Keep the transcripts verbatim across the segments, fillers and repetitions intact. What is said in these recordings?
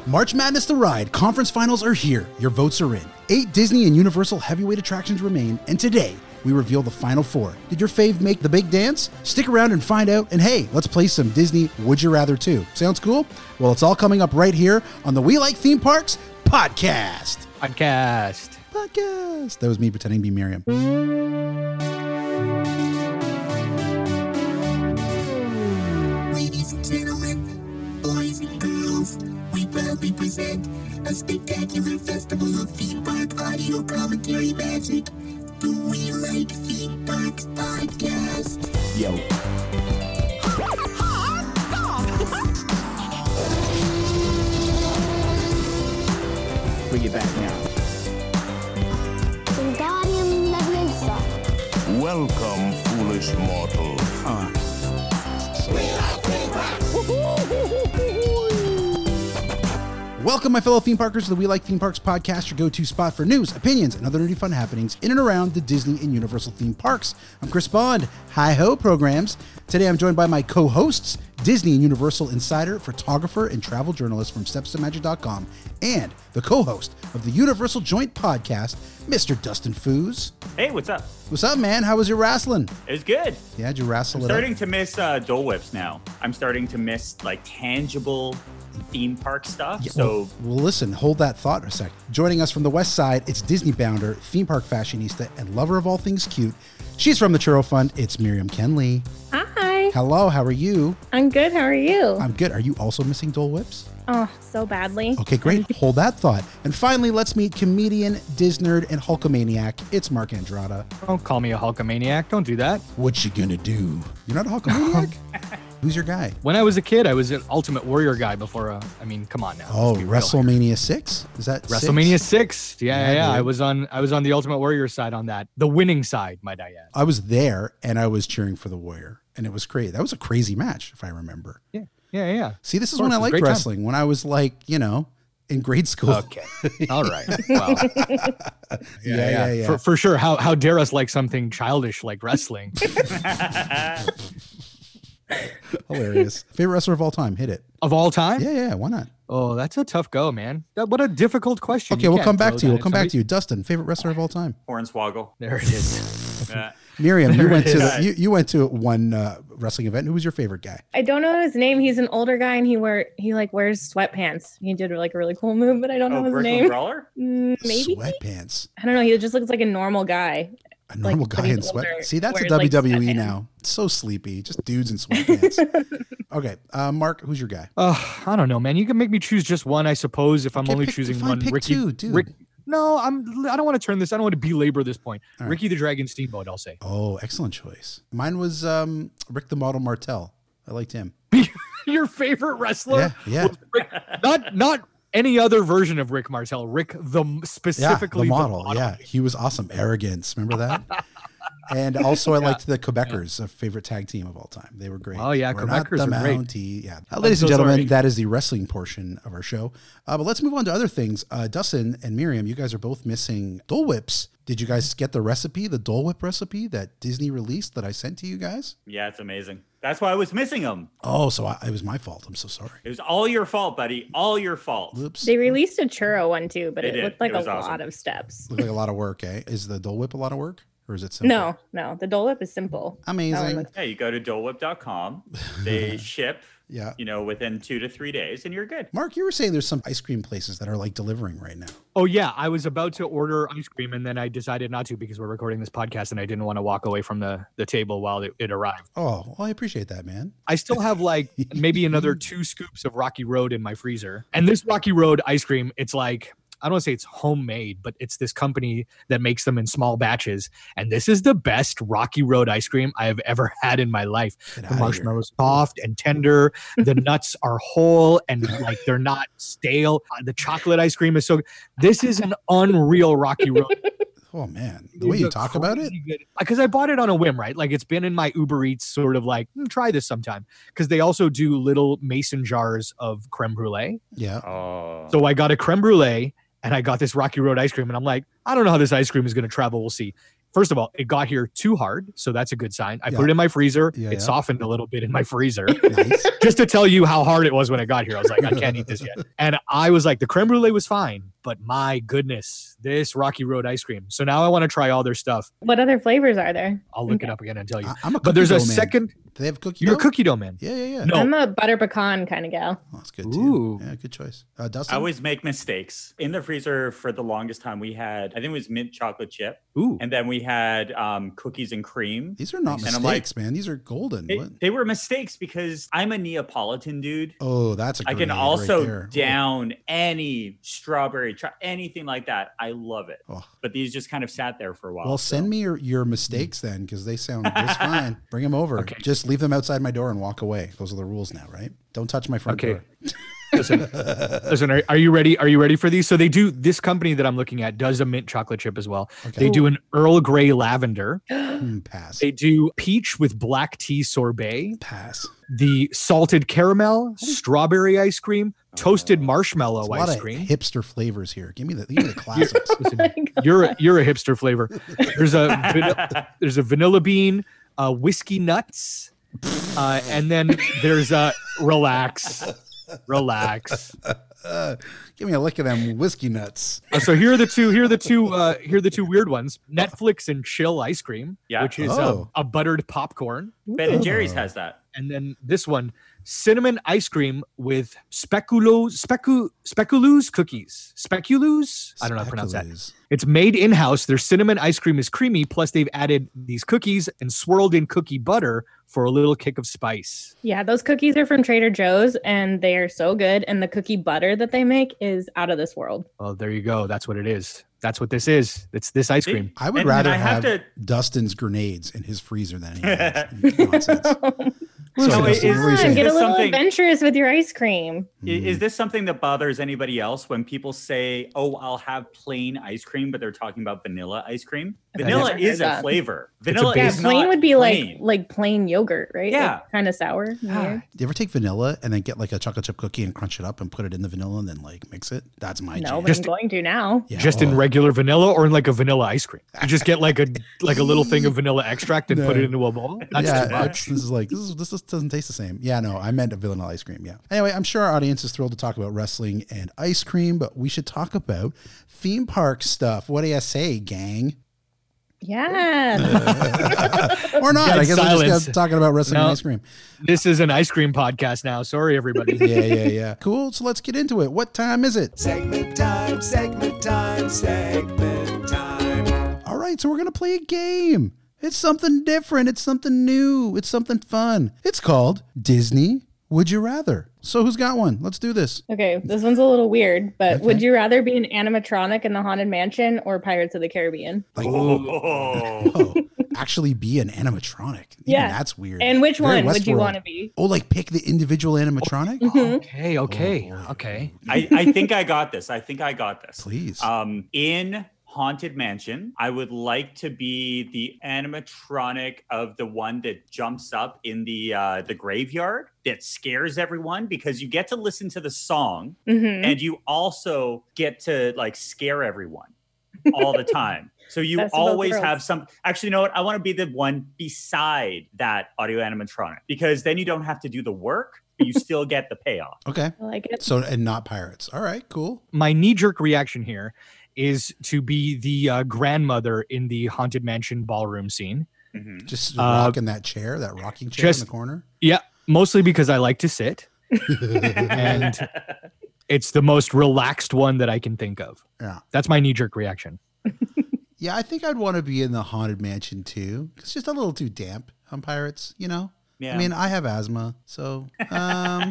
March Madness the Ride conference finals are here. Your votes are in. Eight Disney and Universal heavyweight attractions remain, and today we reveal the final four. Did your fave make the big dance? Stick around and find out. And hey, let's play some Disney Would You Rather too. Sounds cool? Well, it's all coming up right here on the We Like Theme Parks podcast. Podcast. Podcast. That was me pretending to be Miriam. Ladies and gentlemen, boys and girls, we proudly present a spectacular festival of theme park audio commentary magic, the We Like Theme Parks podcast. Yo. Bring it back now. Wingardium Leviosa. Welcome, foolish mortals. Uh. Welcome, my fellow theme parkers, to the We Like Theme Parks podcast, your go-to spot for news, opinions, and other nerdy fun happenings in and around the Disney and Universal theme parks. I'm Chris Bond, Hi-Ho Programs. Today I'm joined by my co-hosts, Disney and Universal insider, photographer, and travel journalist from steps to magic dot com, and the co-host of the Universal Joint Podcast, Mister Dustin Foos. Hey, what's up? What's up, man? How was your wrestling? It was good. Yeah, did you wrestle I'm it starting up? to miss uh, Dole Whips now. I'm starting to miss like tangible theme park stuff. Yeah, so well, well, listen, hold that thought a sec. Joining us from the West Side, it's Disney bounder, theme park fashionista, and lover of all things cute. She's from the Churro Fund. It's Miriam Kenley. Hi. Hello, how are you? I'm good. How are you? I'm good. Are you also missing Dole Whips? Oh, so badly. Okay, great. Hold that thought. And finally, let's meet comedian, Disnerd, and Hulkamaniac. It's Mark Andrada. Don't call me a Hulkamaniac. Don't do that. What you gonna do? You're not a Hulkamaniac? Who's your guy? When I was a kid, I was an Ultimate Warrior guy before. Uh, I mean, come on now. Oh, let's be real here. WrestleMania six? Is that six? WrestleMania six. Yeah, Yeah, yeah, yeah. dude. I was on. I was on the Ultimate Warrior side on that. The winning side, might I add. I was there, and I was cheering for the Warrior, and it was crazy. That was a crazy match, if I remember. Yeah, yeah, yeah. See, this is Of when course, I it was a liked great time. wrestling, when I was like, you know, in grade school. Okay. All right. Well, Yeah, yeah, yeah. For, for sure. How how dare us like something childish like wrestling? Hilarious. Favorite wrestler of all time? Hit it. Of all time? Yeah, yeah, why not? Oh, that's a tough go, man. That, what a difficult question. Okay, You we'll can't come back throw to you. that We'll at come back somebody. to you. Dustin, favorite wrestler of all time? Hornswoggle. There it is. Uh, Miriam, you There went it to is. the, you, you went to one uh, wrestling event. Who was your favorite guy? I don't know his name. He's an older guy and he wear he like wears sweatpants. He did like a really cool move, but I don't know oh, his Brooklyn name. Brawler? Mm, Maybe. Sweatpants. I don't know. He just looks like a normal guy. A normal Like, but guy he's in sweat. older, See, that's a wears, like, W W E sweatpants. now. It's so sleepy. Just dudes in sweatpants. Okay, uh, Mark, who's your guy? Uh, I don't know, man. You can make me choose just one, I suppose, if I'm Okay, only pick- choosing fine, one. pick Ricky, two, dude. Rick, no, I'm. I don't want to turn this. I don't want to belabor this point. All right. Ricky the Dragon Steamboat. I'll say. Oh, excellent choice. Mine was um, Rick the Model Martel. I liked him. Your favorite wrestler? Yeah, yeah. was Rick, not not any other version of Rick Martel. Rick the Yeah, specifically the model. Yeah, he was awesome. Arrogance. Remember that? And also, I liked the Quebecers, a favorite tag team of all time. They were great. Oh, yeah, We're not Quebecers the are great. Mountie. Yeah. Uh, ladies and so gentlemen, sorry. that is the wrestling portion of our show. Uh, but let's move on to other things. Uh, Dustin and Miriam, you guys are both missing Dole Whips. Did you guys get the recipe, the Dole Whip recipe that Disney released that I sent to you guys? yeah, it's amazing. That's why I was missing them. Oh, so I, it was my fault. I'm so sorry. It was all your fault, buddy. All your fault. Whoops. They released a churro one too, but They it did. looked like It a was lot awesome. of steps. Looked like a lot of work, eh? Is the Dole Whip a lot of work? Or is it simple? No, no. The Dole Whip is simple. That one Amazing. looks- Yeah, you go to dole whip dot com. They ship, Yeah. you know, within two to three days, and you're good. Mark, you were saying there's some ice cream places that are like delivering right now. Oh yeah, I was about to order ice cream and then I decided not to because we're recording this podcast and I didn't want to walk away from the the table while it, it arrived. Oh, well, I appreciate that, man. I still have like maybe another two scoops of Rocky Road in my freezer. And this Rocky Road ice cream, it's like, I don't want to say it's homemade, but it's this company that makes them in small batches. And this is the best Rocky Road ice cream I have ever had in my life. Get The outta marshmallows soft and tender. The nuts are whole and like they're not stale. Uh, The chocolate ice cream is so. This is an unreal Rocky Road. Oh man, the way you talk about it. Because I bought it on a whim, right? Like it's been in my Uber Eats sort of like, "Hmm, try this sometime. Because they also do little mason jars of creme brulee. Yeah. Oh. So I got a creme brulee and I got this Rocky Road ice cream. And I'm like, I don't know how this ice cream is going to travel. We'll see. first of all, it got here too hard, so that's a good sign. I Yeah. put it in my freezer. Yeah, it yeah. softened a little bit in my freezer. Nice. Just to tell you how hard it was when it got here. I was like, I can't eat this yet. And I was like, the creme brulee was fine, but my goodness, this Rocky Road ice cream. So now I want to try all their stuff. What other flavors are there? I'll look Okay. it up again and tell you. I- I'm a But there's cookie a dough man. second. Do they have cookie You're dough? a cookie dough man. Yeah, yeah, yeah. No. I'm a butter pecan kind of gal. Oh, that's good too. Ooh. Yeah, good choice. Uh, Dustin? I always make mistakes. In the freezer for the longest time, we had, I think it was mint chocolate chip. Ooh. And then we had um, cookies and cream. These are not And I'm like- mistakes, man. These are golden. They, What? they were mistakes because I'm a Neapolitan dude. Oh, that's a I grenade can right also there. down any strawberry, try anything like that. I love it. Oh. But these just kind of sat there for a while. Well, so- send me your, your mistakes then, because they sound just fine. Bring them over. Okay. Just leave them outside my door and walk away. Those are the rules now, right? Don't touch my front Okay. door. Listen, listen are, are you ready? Are you ready for these? So they do, this company that I'm looking at does a mint chocolate chip as well. Okay. They do an Earl Grey lavender. Hmm, pass. They do peach with black tea sorbet, Pass. the salted caramel, strawberry ice cream, toasted marshmallow There's a lot ice of cream. hipster flavors here. Give me the, give me the classics. Listen, you're a, you're a hipster flavor. There's a van- there's a vanilla bean, uh, whiskey nuts, uh, and then there's a relax, relax. Uh, give me a lick of them whiskey nuts. Uh, so here are the two. Here are the two. Uh, here are the two weird ones: Netflix and chill ice cream, Yeah. which is Oh. a, a buttered popcorn, Ben and Jerry's has that. and then this one, cinnamon ice cream with speculo specu speculoos cookies. Speculoos? I don't know how to pronounce that. Speculoos. It's made in-house. Their cinnamon ice cream is creamy, plus they've added these cookies and swirled in cookie butter for a little kick of spice. Yeah, those cookies are from Trader Joe's and they are so good. And the cookie butter that they make is out of this world. Well, there you go. That's what it is. That's what this is. It's this ice cream. I would And- rather and I have, have to- Dustin's grenades in his freezer than any nonsense. So Sorry, is- Dustin, what were you is Come on, saying? get a this little something- adventurous with your ice cream. I- Is this something that bothers anybody else when people say, "Oh, I'll have plain ice cream," but they're talking about vanilla ice cream? I've Vanilla never is heard a that. flavor. a Vanilla base- Yeah, is plain not would be plain. like like plain yogurt, right? Yeah. kind of sour. and weird. Do you ever take vanilla and then get like a chocolate chip cookie and crunch it up and put it in the vanilla and then like mix it? That's my No, jam. but Just- I'm going to now. Yeah, Just in oh. regular vanilla or in like a vanilla ice cream. You just get like a like a little thing of vanilla extract and put No. it into a bowl. That's yeah, too it's- much. this is like this is this just doesn't taste the same. Yeah, no, I meant a vanilla ice cream. Yeah. Anyway, I'm sure our audience is thrilled to talk about wrestling and ice cream, but we should talk about theme park stuff. What do you say, gang? Yeah. Or not? Dead I guess we're silence. just talking about wrestling No. and ice cream. This is an ice cream podcast now. Sorry, everybody. Yeah, yeah, yeah. Cool. So let's get into it. What time is it? Segment time, segment time, segment time. All right, so we're going to play a game. It's something different. It's something new. It's something fun. It's called Disney Would You Rather. So who's got one? Let's do this. Okay, this one's a little weird, but Okay. would you rather be an animatronic in the Haunted Mansion or Pirates of the Caribbean? Like, Oh. oh, actually be an animatronic. Even Yeah. that's weird. And which Very one would you Westworld. want to be? Oh, like pick the individual animatronic? Okay, okay, okay. I, I think I got this. I think I got this. Please. Um, in Haunted Mansion, I would like to be the animatronic of the one that jumps up in the uh, the graveyard that scares everyone because you get to listen to the song Mhm. and you also get to like scare everyone all the time. So you Best of both always worlds. have some. Actually, you know what? I want to be the one beside that audio animatronic because then you don't have to do the work, but you still get the payoff. Okay. I like it. So, and not pirates. All right, cool. My knee-jerk reaction here is to be the uh, grandmother in the Haunted Mansion ballroom scene. Mhm. Just Uh, rock in that chair, that rocking chair just- in the corner. Yeah, mostly because I like to sit, and it's the most relaxed one that I can think of. Yeah. That's my knee-jerk reaction. Yeah, I think I'd want to be in the Haunted Mansion too. It's just a little too damp on pirates, you know? Yeah. I mean, I have asthma, so um,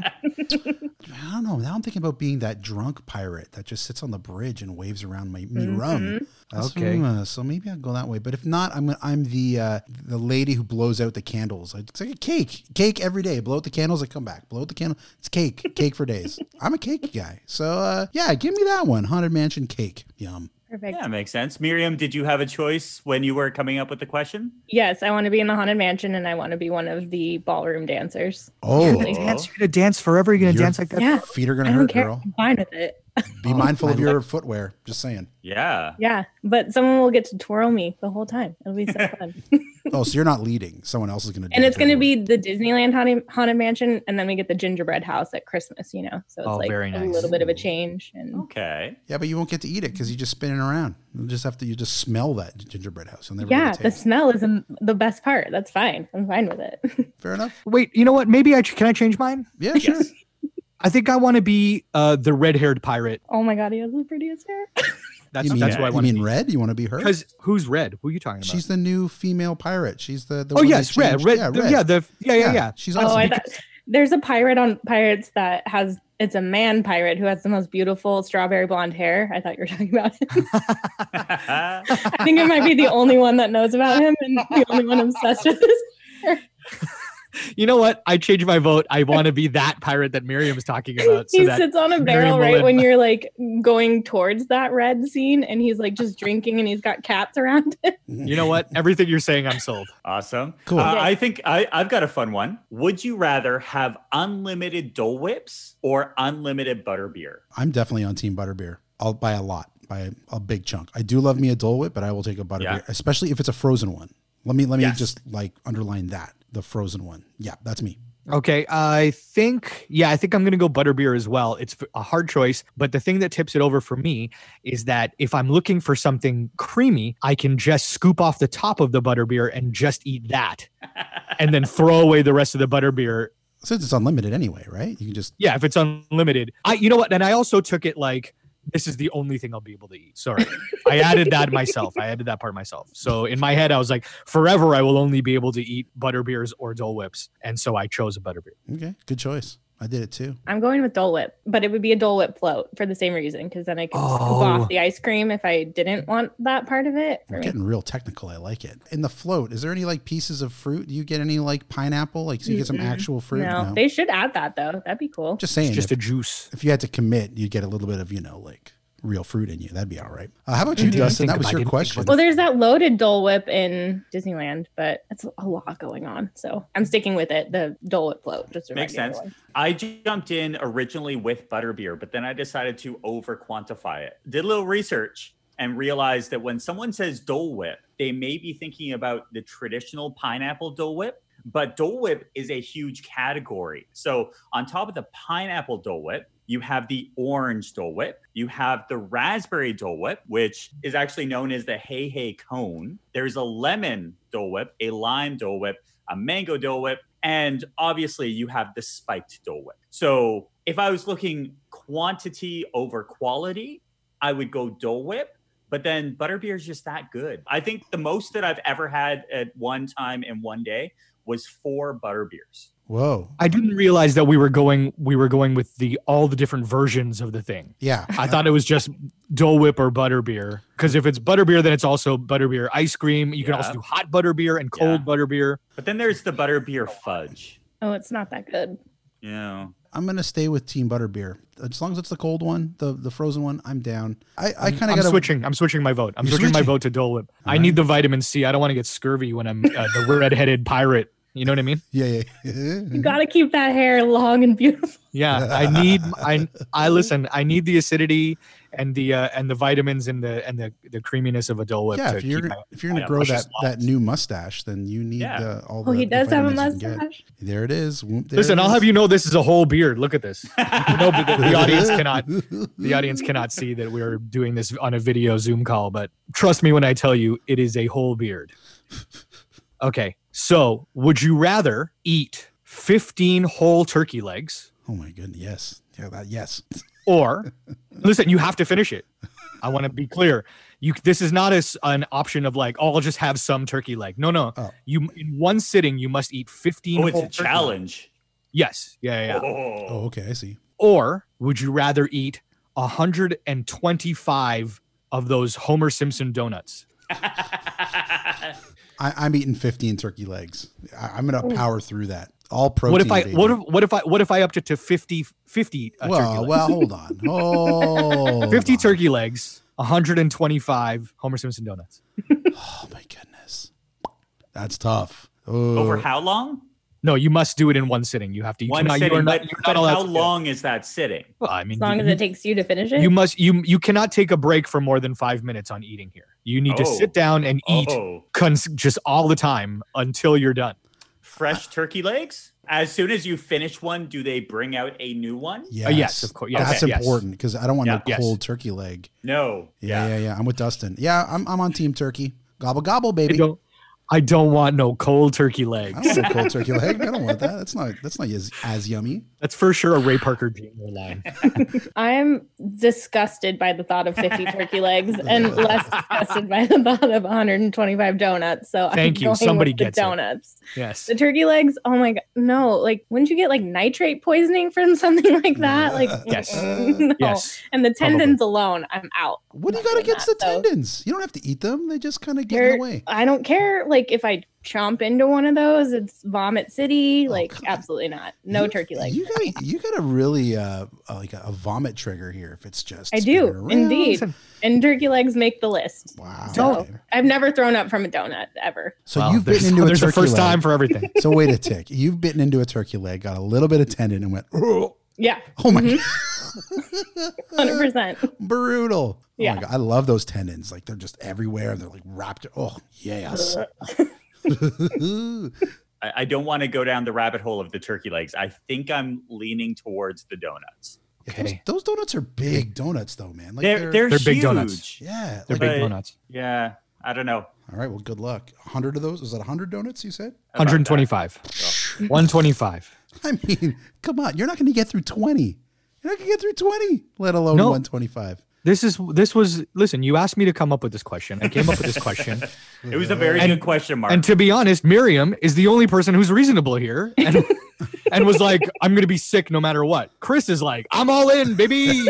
I don't know. Now I'm thinking about being that drunk pirate that just sits on the bridge and waves around my me rum. That's- Okay. uh, so maybe I'll go that way. But if not, I'm I'm the uh, the lady who blows out the candles. It's like a cake, cake every day. Blow out the candles, I come back. Blow out the candle. It's cake, cake for days. I'm a cake guy. So uh, yeah, give me that one. Haunted Mansion cake. Yum. Perfect. Yeah, makes sense. Miriam, did you have a choice when you were coming up with the question? Yes, I want to be in the Haunted Mansion and I want to be one of the ballroom dancers. Oh, You're gonna dance. You're gonna dance forever. You're gonna You're- dance like that. Yeah. feet are I gonna don't hurt, care. girl. I'm fine with it. Be mindful of your footwear. Just saying. Yeah. Yeah, but someone will get to twirl me the whole time. It'll be so fun. Oh, so you're not leading. Someone else is going to do And it it's going to for you. be the Disneyland Haunted, Haunted Mansion, and then we get the gingerbread house at Christmas, you know? So it's Oh, like very a nice. little bit of a change. And Okay. Yeah, but you won't get to eat it because you just spinning around. You'll just have to. You just smell that gingerbread house. You'll never yeah, get a the taste. smell is um, the best part. That's fine. I'm fine with it. Fair enough. Wait, you know what? Maybe I ch- can I change mine? Yeah, sure. Yes. I think I want to be uh, the red-haired pirate. Oh my God, he has the prettiest hair. That's You mean, that's what I you want to mean be. Red? You want to be her? Because who's Red? Who are you talking about? She's the new female pirate. She's the. the oh one that yes, Red, changed- Red. Yeah, the- Red. yeah, the yeah, yeah, yeah. She's Oh, awesome. I thought there's a pirate on Pirates that has it's a man pirate who has the most beautiful strawberry blonde hair. I thought you were talking about him. I think I might be the only one that knows about him and the only one obsessed with his hair. You know what? I changed my vote. I want to be that pirate that Miriam's talking about. So he that sits on a barrel Miriam right will when admi- you're like going towards that red scene, and he's like just drinking, and he's got cats around him. you know what? Everything you're saying, I'm sold. Awesome. Cool. Uh, Okay. I think I, I've got a fun one. Would you rather have unlimited Dole Whips or unlimited butterbeer? I'm definitely on Team Butterbeer. I'll buy a lot, by a, a big chunk. I do love me a Dole Whip, but I will take a Butterbeer, Yeah. especially if it's a frozen one. Let me let me Yes. just like underline that the frozen one. Yeah, that's me. Okay, I think yeah, I think I'm gonna go butterbeer as well. It's a hard choice, but the thing that tips it over for me is that if I'm looking for something creamy, I can just scoop off the top of the butterbeer and just eat that, and then throw away the rest of the butterbeer. Since it's unlimited anyway, right? You can just Yeah, if it's unlimited. I you know what? And I also took it like this is the only thing I'll be able to eat. Sorry. I added that myself. I added that part myself. So in my head, I was like, forever I will only be able to eat butterbeers or Dole Whips. And so I chose a butterbeer. okay. Good choice. I did it too. I'm going with Dole Whip, but it would be a Dole Whip float for the same reason, because then I could scoop Oh. off the ice cream if I didn't want that part of it. We're For me. getting real technical. I like it. In the float, is there any like pieces of fruit? Do you get any like pineapple? Like so you get some Mm-mm. actual fruit? No, they should add that though. That'd be cool. Just saying. It's just if, a juice. if you had to commit, you'd get a little bit of, you know, like real fruit in you. That'd be all right. Uh, how about you, Didn't Dustin? think That was about- your didn't think question. about Well, there's that loaded Dole Whip in Disneyland, but it's a lot going on. So I'm sticking with it. The Dole Whip float. Just a Makes regular sense. one. I jumped in originally with butterbeer, but then I decided to over quantify it. Did a little research and realized that when someone says Dole Whip, they may be thinking about the traditional pineapple Dole Whip, but Dole Whip is a huge category. So on top of the pineapple Dole Whip, you have the orange Dole Whip. You have the raspberry Dole Whip, which is actually known as the Hey Hey Cone. There's a lemon Dole Whip, a lime Dole Whip, a mango Dole Whip, and obviously you have the spiked Dole Whip. So if I was looking quantity over quality, I would go Dole Whip. But then butterbeer is just that good. I think the most that I've ever had at one time in one day was four butterbeers. Whoa. I didn't realize that we were going we were going with the all the different versions of the thing. Yeah. I thought it was just Dole Whip or butterbeer. Because if it's butterbeer, then it's also butterbeer ice cream. You can Yeah. also do hot butterbeer and cold Yeah. butterbeer. But then there's the butterbeer fudge. Oh, it's not that good. You know, I'm gonna stay with Team Butterbeer. As long as it's the cold one, the the frozen one, I'm down. I, I kind of I'm got switching. I'm switching my vote. I'm You're switching my switching? vote to Dole Whip. I Alright. need the vitamin C. I don't want to get scurvy when I'm uh, the red-headed pirate. You know what I mean? Yeah, yeah. You gotta keep that hair long and beautiful. Yeah, I need. I I listen. I need the acidity and the uh, and the vitamins and the and the, the creaminess of a Dole Whip. Yeah, to if you're keep gonna, my- if you're gonna my grow that luscious that locks. new mustache, then you need Yeah. uh, all the. Oh, he the does have a vitamins you can get. mustache. There it is. Whoop, there Listen, it I'll is. have you know this is a whole beard. Look at this. No, but the, the audience cannot. The audience cannot see that we're doing this on a video Zoom call, but trust me when I tell you, it is a whole beard. Okay, so would you rather eat fifteen whole turkey legs, Oh my goodness, yes, yeah, that yes. or listen, you have to finish it. I want to be clear. You this is not as an option of like, oh, I'll just have some turkey leg. No, no. Oh. You in one sitting, you must eat fifteen. oh, it's whole a turkey legs. challenge. Yes. Yeah, yeah. yeah. Oh. Oh, okay, I see. Or would you rather eat one hundred twenty-five of those Homer Simpson donuts? I, I'm eating fifteen turkey legs. I, I'm gonna power through that. All protein. What if I baby. what if what if I what if I upped it to fifty fifty uh, turkey well, legs? well, hold on. Oh, fifty turkey legs, one hundred twenty-five Homer Simpson donuts. Oh my goodness, that's tough. Oh, Over how long? No, you must do it in one sitting. You have to. You One cannot, sitting, you are not, but, you're but not allowed how to- long is that sitting? Well, I mean, As long you, as it takes you to finish it. you must you you cannot take a break for more than five minutes on eating here. You need to Oh. sit down and eat Oh, cons- just all the time until you're done. fresh turkey legs? As soon as you finish one, do they bring out a new one? Yes, Uh, yes, of course. Yes, That's yes. important because I don't want Yeah. no Yes. cold turkey leg. No. Yeah, yeah, yeah. I'm with Dustin. Yeah, I'm I'm on team turkey. Gobble gobble, I baby. don't I don't want no cold turkey legs. I don't want a cold turkey leg. I don't want that. That's not that's not as, as yummy. That's for sure a Ray Parker Junior line. I'm disgusted by the thought of fifty turkey legs and less disgusted by the thought of one hundred twenty-five donuts. So Thank I'm you. going Somebody with the gets it. donuts. Yes. The turkey legs, oh my god, no! Like, wouldn't you get like nitrate poisoning from something like that? Like, Yes. no. Yes. And the tendons alone, I'm out. What do you Not got doing against that, the so. tendons? You don't have to eat them. They just kind of get in They're- the way. I don't care. Like, if I chomp into one of those, it's vomit city. Oh, Like, come on. absolutely not. No You- turkey legs. You for me. got you got a really uh uh, like a, a vomit trigger here. If it's just I spinning do, around. indeed. Listen. And turkey legs make the list. Wow. So Okay. I've never thrown up from a donut ever. So Well, you've there's, bitten into a there's turkey a first leg. time for everything. So wait a tick. You've bitten into a turkey leg, got a little bit of tendon, and went, oh, Yeah, oh my one hundred percent. god, brutal. Oh Yeah. my god, I love those tendons. Like they're just everywhere. They're like wrapped. Oh yes. I, I don't want to go down the rabbit hole of the turkey legs. I think I'm leaning towards the donuts. Those, Okay. those donuts are big donuts, though, man. Like They're they're, They're big huge. donuts. yeah. They're like- big But- donuts. Yeah, I don't know. all right. Well, good luck. A hundred of those. Was that a hundred donuts? You said. about that. one twenty-five. one twenty-five. I mean, come on. You're not going to get through twenty. You're not going to get through twenty, let alone No. one twenty-five. This is this was listen, you asked me to come up with this question. I came up with this question. It was a very And- good question, Mark. And to be honest, Miriam is the only person who's reasonable here and, and was like, I'm going to be sick no matter what. Chris is like, I'm all in, baby.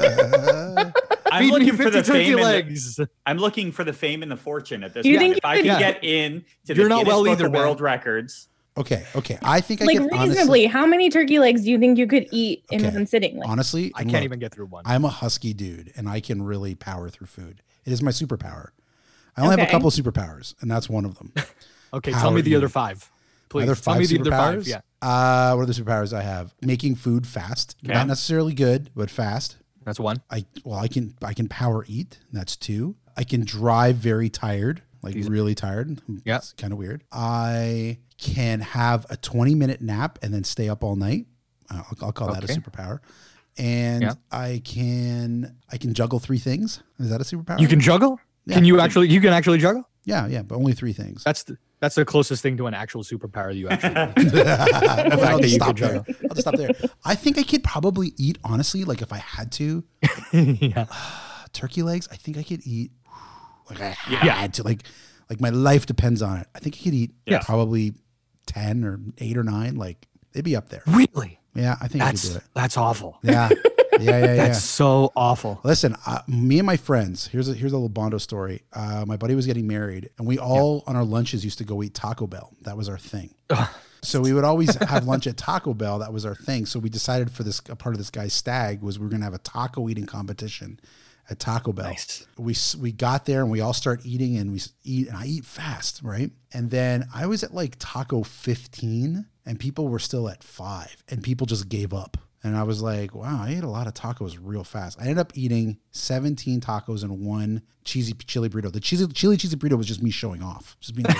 I'm Feed me looking for fifty the turkey fame. And the, legs. I'm looking for the fame and the fortune at this Do you point. think If I you can could- get in to You're the not Guinness well Book either, of man. World Records, Okay. Okay. I think I Like, can reasonably, honestly. how many turkey legs do you think you could eat in Okay. one sitting? Like, Honestly, I and can't look, even get through one. I'm a husky dude, and I can really power through food. It is my superpower. I only have a Okay. couple superpowers, and that's one of them. Okay, Power tell me the eating. other five. Please. Other tell five me the other superpowers. five. Yeah. Uh, what are the superpowers I have? Making food fast, Okay. not necessarily good, but fast. That's one. I well, I can I can power eat. That's two. I can drive very tired, like These- really tired. Yeah. It's kind of weird. I can have a twenty minute nap and then stay up all night. Uh, I'll, I'll call that a Okay. superpower. And Yeah. I can I can juggle three things. Is that a superpower? You can juggle? Yeah. Can you actually you can actually juggle? Yeah, yeah, but only three things. That's the that's the closest thing to an actual superpower you actually I'll that just you stop could there. I'll just stop there. I think I could probably eat honestly, like if I had to, yeah. turkey legs. I think I could eat. Like I Yeah. had to, like, like my life depends on it. I think I could eat Yeah. probably ten or eight or nine. Like it'd be up there. Really? Yeah, I think That's I could do it. that's awful. Yeah, yeah, yeah, yeah. That's so awful. Listen, uh, me and my friends. Here's a here's a little Bondo story. Uh, my buddy was getting married, and we all on our lunches used to go eat Taco Bell. That was our thing. So we would always have lunch at Taco Bell. That was our thing. So we decided for this a part of this guy's stag was we were gonna have a taco eating competition at Taco Bell. Nice. We s- we got there and we all start eating and we s- eat and I eat fast, right? And then I was at like taco fifteen and people were still at five and people just gave up. And I was like, wow, I ate a lot of tacos real fast. I ended up eating seventeen tacos and one cheesy chili burrito. The cheesy chili cheesy burrito was just me showing off. Just being like,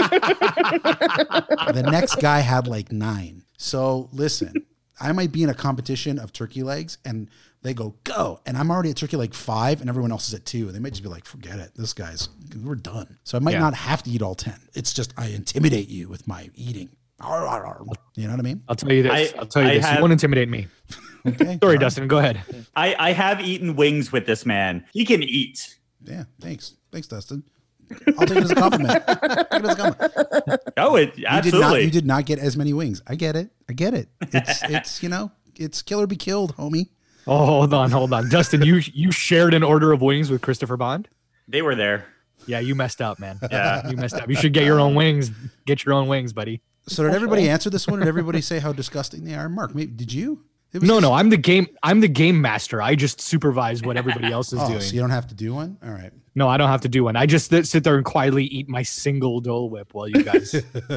the next guy had like nine. So listen, I might be in a competition of turkey legs and they go, go. And I'm already at turkey leg five and everyone else is at two. And they might just be like, forget it. This guy's, we're done. So I might Yeah. not have to eat all ten. It's just I intimidate you with my eating. You know what I mean? I'll tell you this. I- I'll tell you I this. have- You won't intimidate me. Okay. Sorry, All right. Dustin. Go ahead. I, I have eaten wings with this man. He can eat. Yeah. Thanks. Thanks, Dustin. I'll take it as a compliment. Take it as a compliment. Oh, it You did not, absolutely. you did not get as many wings. I get it. I get it. It's, it's, you know, it's kill or be killed, homie. Oh, hold on, hold on. Dustin, you you shared an order of wings with Christopher Bond? They were there. Yeah, you messed up, man. Yeah. You messed up. You should get your own wings. Get your own wings, buddy. So did everybody answer this one? Did everybody say how disgusting they are? Mark, maybe, did you? It was No, just- no, I'm the game. I'm the game master. I just supervise what everybody else is Oh, doing. so you don't have to do one? All right. No, I don't have to do one. I just th- sit there and quietly eat my single Dole Whip while you guys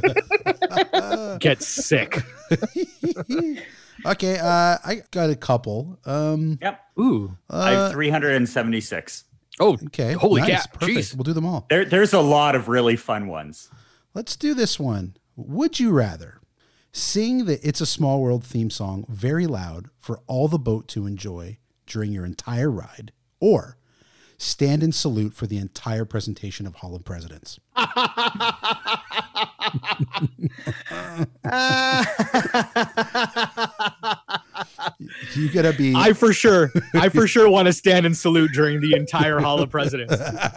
get sick. Okay, uh, I got a couple. Um, Yep. Ooh. I have uh, three hundred seventy-six. Oh, okay. holy nice, cat. Perfect. Jeez. We'll do them all. There, there's a lot of really fun ones. Let's do this one. Would you rather sing the It's a Small World theme song very loud for all the boat to enjoy during your entire ride, or stand and salute for the entire presentation of Hall of Presidents? You gotta be. I for sure, I for sure want to stand and salute during the entire Hall of Presidents.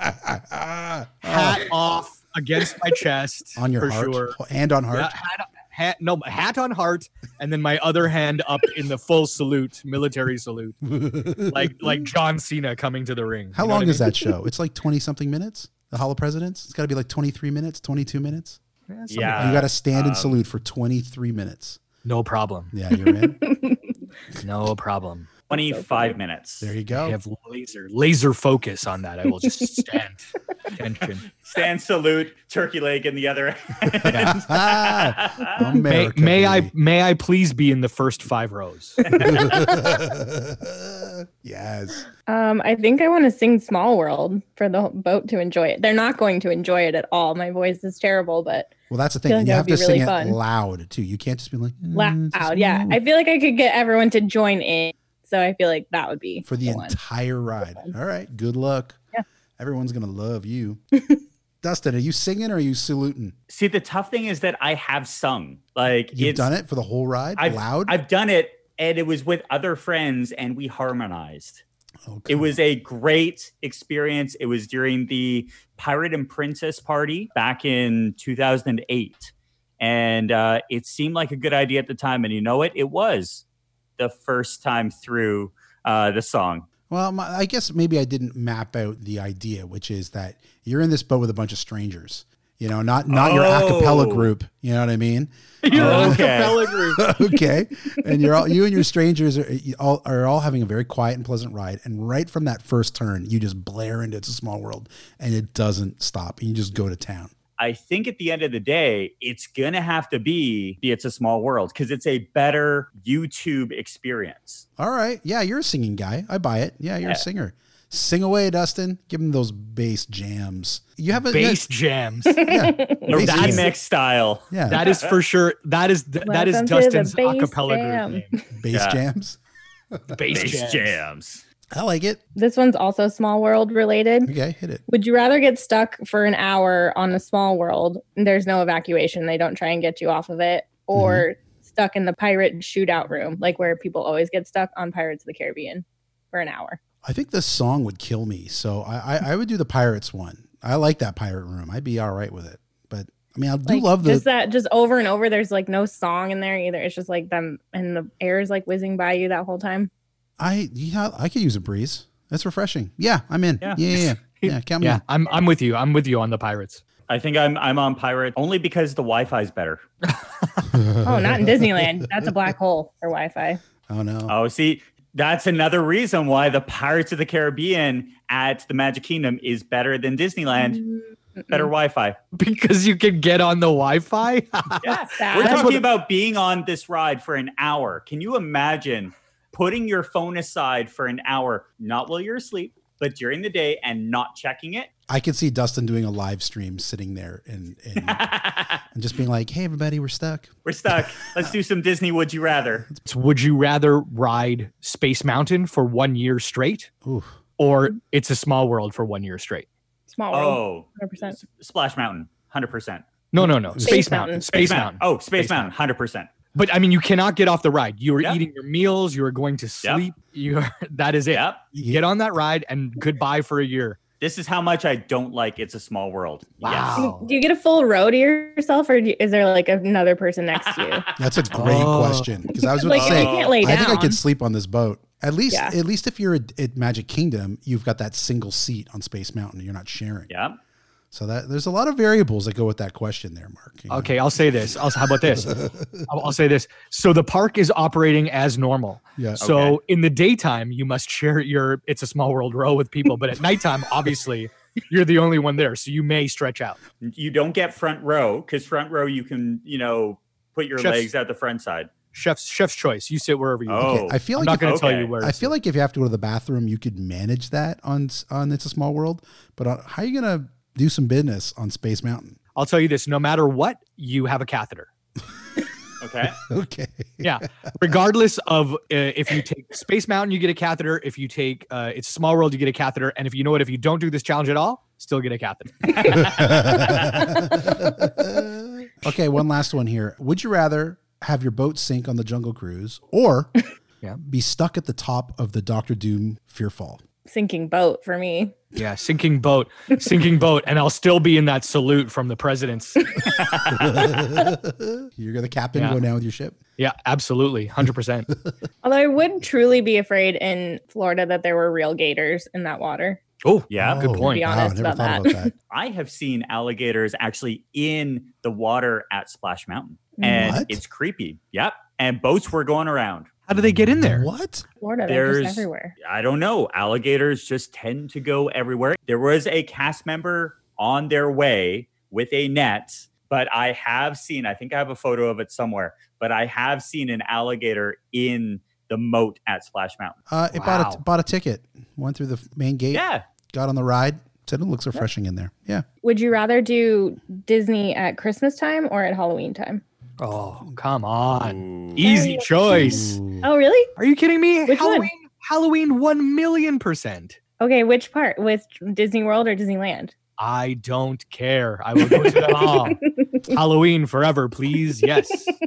Hat off against my chest on your for heart, sure. hand on heart. Yeah, hat, hat, no, hat on heart, and then my other hand up in the full salute, military salute, like like John Cena coming to the ring. How You know long what I is mean? that show? It's like twenty something minutes. The Hall of Presidents. It's got to be like twenty-three minutes, twenty-two minutes. Yeah, something Yeah. like You got to stand and um, salute for twenty-three minutes. that. No problem. Yeah, you're in. No problem. twenty-five minutes. There you I go. have laser laser focus on that. I will just stand. Attention. Stand, salute, turkey leg in the other end. Ah, May, America, may I baby. may I please be in the first five rows? Yes. Um, I think I want to sing Small World for the boat to enjoy it. They're not going to enjoy it at all. My voice is terrible, but Well, that's the feel thing. like And you that have would to be really sing fun. it loud too. You can't just be like "Mm, loud. it's a Yeah, small-" I feel like I could get everyone to join in. So I feel like that would be for the one. entire ride. All right. Good luck. Yeah. Everyone's gonna love you. Dustin, are you singing or are you saluting? See, the tough thing is that I have sung. Like You've it's, done it for the whole ride, I've, loud. I've done it, and it was with other friends, and we harmonized. Oh, It come was a great experience. It was during the Pirate and Princess party back in two thousand eight. And uh, it seemed like a good idea at the time. And you know what? It was the first time through uh, the song. Well, my, I guess maybe I didn't map out the idea, which is that you're in this boat with a bunch of strangers. You know, not not your a cappella Oh. group. You know what I mean? Your Uh, Okay. acapella group. Okay, and you're all you and your strangers are you all are all having a very quiet and pleasant ride. And right from that first turn, you just blare into "It's a Small World," and it doesn't stop. And you just go to town. I think at the end of the day, it's going to have to be the It's a Small World because it's a better YouTube experience. All right, yeah, you're a singing guy. I buy it. Yeah, you're Yeah. a singer. Sing away, Dustin. Give him those bass jams. You have a Bass jams. Yeah, The bass jams. remix style. Yeah, That is for sure. That is th- that is Welcome to the Dustin's bass acapella jam. group name. bass Yeah. jams. Bass, Bass jams. jams. I like it. This one's also Small World related. Okay, hit it. Would you rather get stuck for an hour on a Small World? And there's no evacuation. They don't try and get you off of it. Or Mm-hmm. stuck in the pirate shootout room, like where people always get stuck on Pirates of the Caribbean for an hour. I think this song would kill me, so I, I, I would do the Pirates one. I like that pirate room. I'd be all right with it. But I mean, I do Like, love the. just that, just over and over. There's like no song in there either. It's just like them, and the air is like whizzing by you that whole time. I yeah, I could use a breeze. That's refreshing. Yeah, I'm in. Yeah, Yeah. yeah, yeah. Yeah, yeah count me Yeah, in. I'm I'm with you. I'm with you on the Pirates. I think I'm I'm on Pirate only because the Wi-Fi is better. Oh, not in Disneyland. That's a black hole for Wi-Fi. Oh no. Oh, see, that's another reason why the Pirates of the Caribbean at the Magic Kingdom is better than Disneyland. Mm-mm. Better Wi-Fi. Because you can get on the Wi-Fi. Yeah, Sad. we're That's talking what- about being on this ride for an hour. Can you imagine putting your phone aside for an hour, not while you're asleep, but during the day, and not checking it? I could see Dustin doing a live stream, sitting there and and, and just being like, "Hey, everybody, we're stuck." We're stuck. Let's do some Disney Would You Rather. So would you rather ride Space Mountain for one year straight, Ooh. or It's a Small World for one year straight? Small World. Oh, one hundred percent. S- Splash Mountain, one hundred percent. No, no, no. Space Space, Mountain. Mountain. Space, Mountain. Oh, Space, Space Mountain, Mountain. one hundred percent. But I mean, you cannot get off the ride. You are Yep. eating your meals. You are going to Yep. sleep. You are, that is it. Yep. You get on that ride and goodbye for a year. This is how much I don't like It's a Small World. Wow. Do you get a full row to yourself, or do you, is there like another person next to you? That's a great Oh. question because I was Like, going to if say you can't lay I think I down. could sleep on this boat. At least, Yeah. at least if you're at, at Magic Kingdom, you've got that single seat on Space Mountain. You're not sharing. Yeah. So that there's a lot of variables that go with that question there, Mark. You know? Okay, I'll say this. I'll, how about this? I'll, I'll say this. So the park is operating as normal. Yeah. So Okay. in the daytime, you must share your It's a Small World row with people. But at nighttime, obviously, you're the only one there. So you may stretch out. You don't get front row because front row you can, you know, put your Chef's- legs out the front side. Chef's chef's choice. You sit wherever you want. Oh, Okay, I feel I'm like not if, going to tell okay. you where. I to feel sit. like if you have to go to the bathroom, you could manage that on on It's a Small World. But on, how are you going to do some business on Space Mountain? I'll tell you this. No matter what, you have a catheter. Okay. Okay. Yeah. Regardless of uh, if you take Space Mountain, you get a catheter. If you take uh, It's a Small World, you get a catheter. And if you know what, if you don't do this challenge at all, still get a catheter. Okay, one last one here. Would you rather have your boat sink on the Jungle Cruise or Yeah. be stuck at the top of the Doctor Doom Fearfall? Sinking boat for me. Yeah, sinking boat, sinking boat, and I'll still be in that salute from the presidents. You're the captain Yeah. going down with your ship? Yeah, absolutely, one hundred percent. Although I would truly be afraid in Florida that there were real gators in that water. Oh, Yeah. good Oh, point. Be Wow, I honest never about thought that. about that. I have seen alligators actually in the water at Splash Mountain, and What? it's creepy. Yep. And boats were going around. How do they get in there? What? Florida, they're There's, just everywhere. I don't know. Alligators just tend to go everywhere. There was a cast member on their way with a net, but I have seen, I think I have a photo of it somewhere, but I have seen an alligator in the moat at Splash Mountain. Uh, it bought a Wow. bought a ticket, went through the main gate, Yeah. got on the ride, said it looks refreshing in there. Yeah. Would you rather do Disney at Christmas time or at Halloween time? Oh, come on. Ooh. Easy choice. Ooh. Oh, really? Are you kidding me? Which one? Halloween, Halloween, one million percent. Okay, which part? With Disney World or Disneyland? I don't care. I will go to them all. Halloween forever, please. Yes.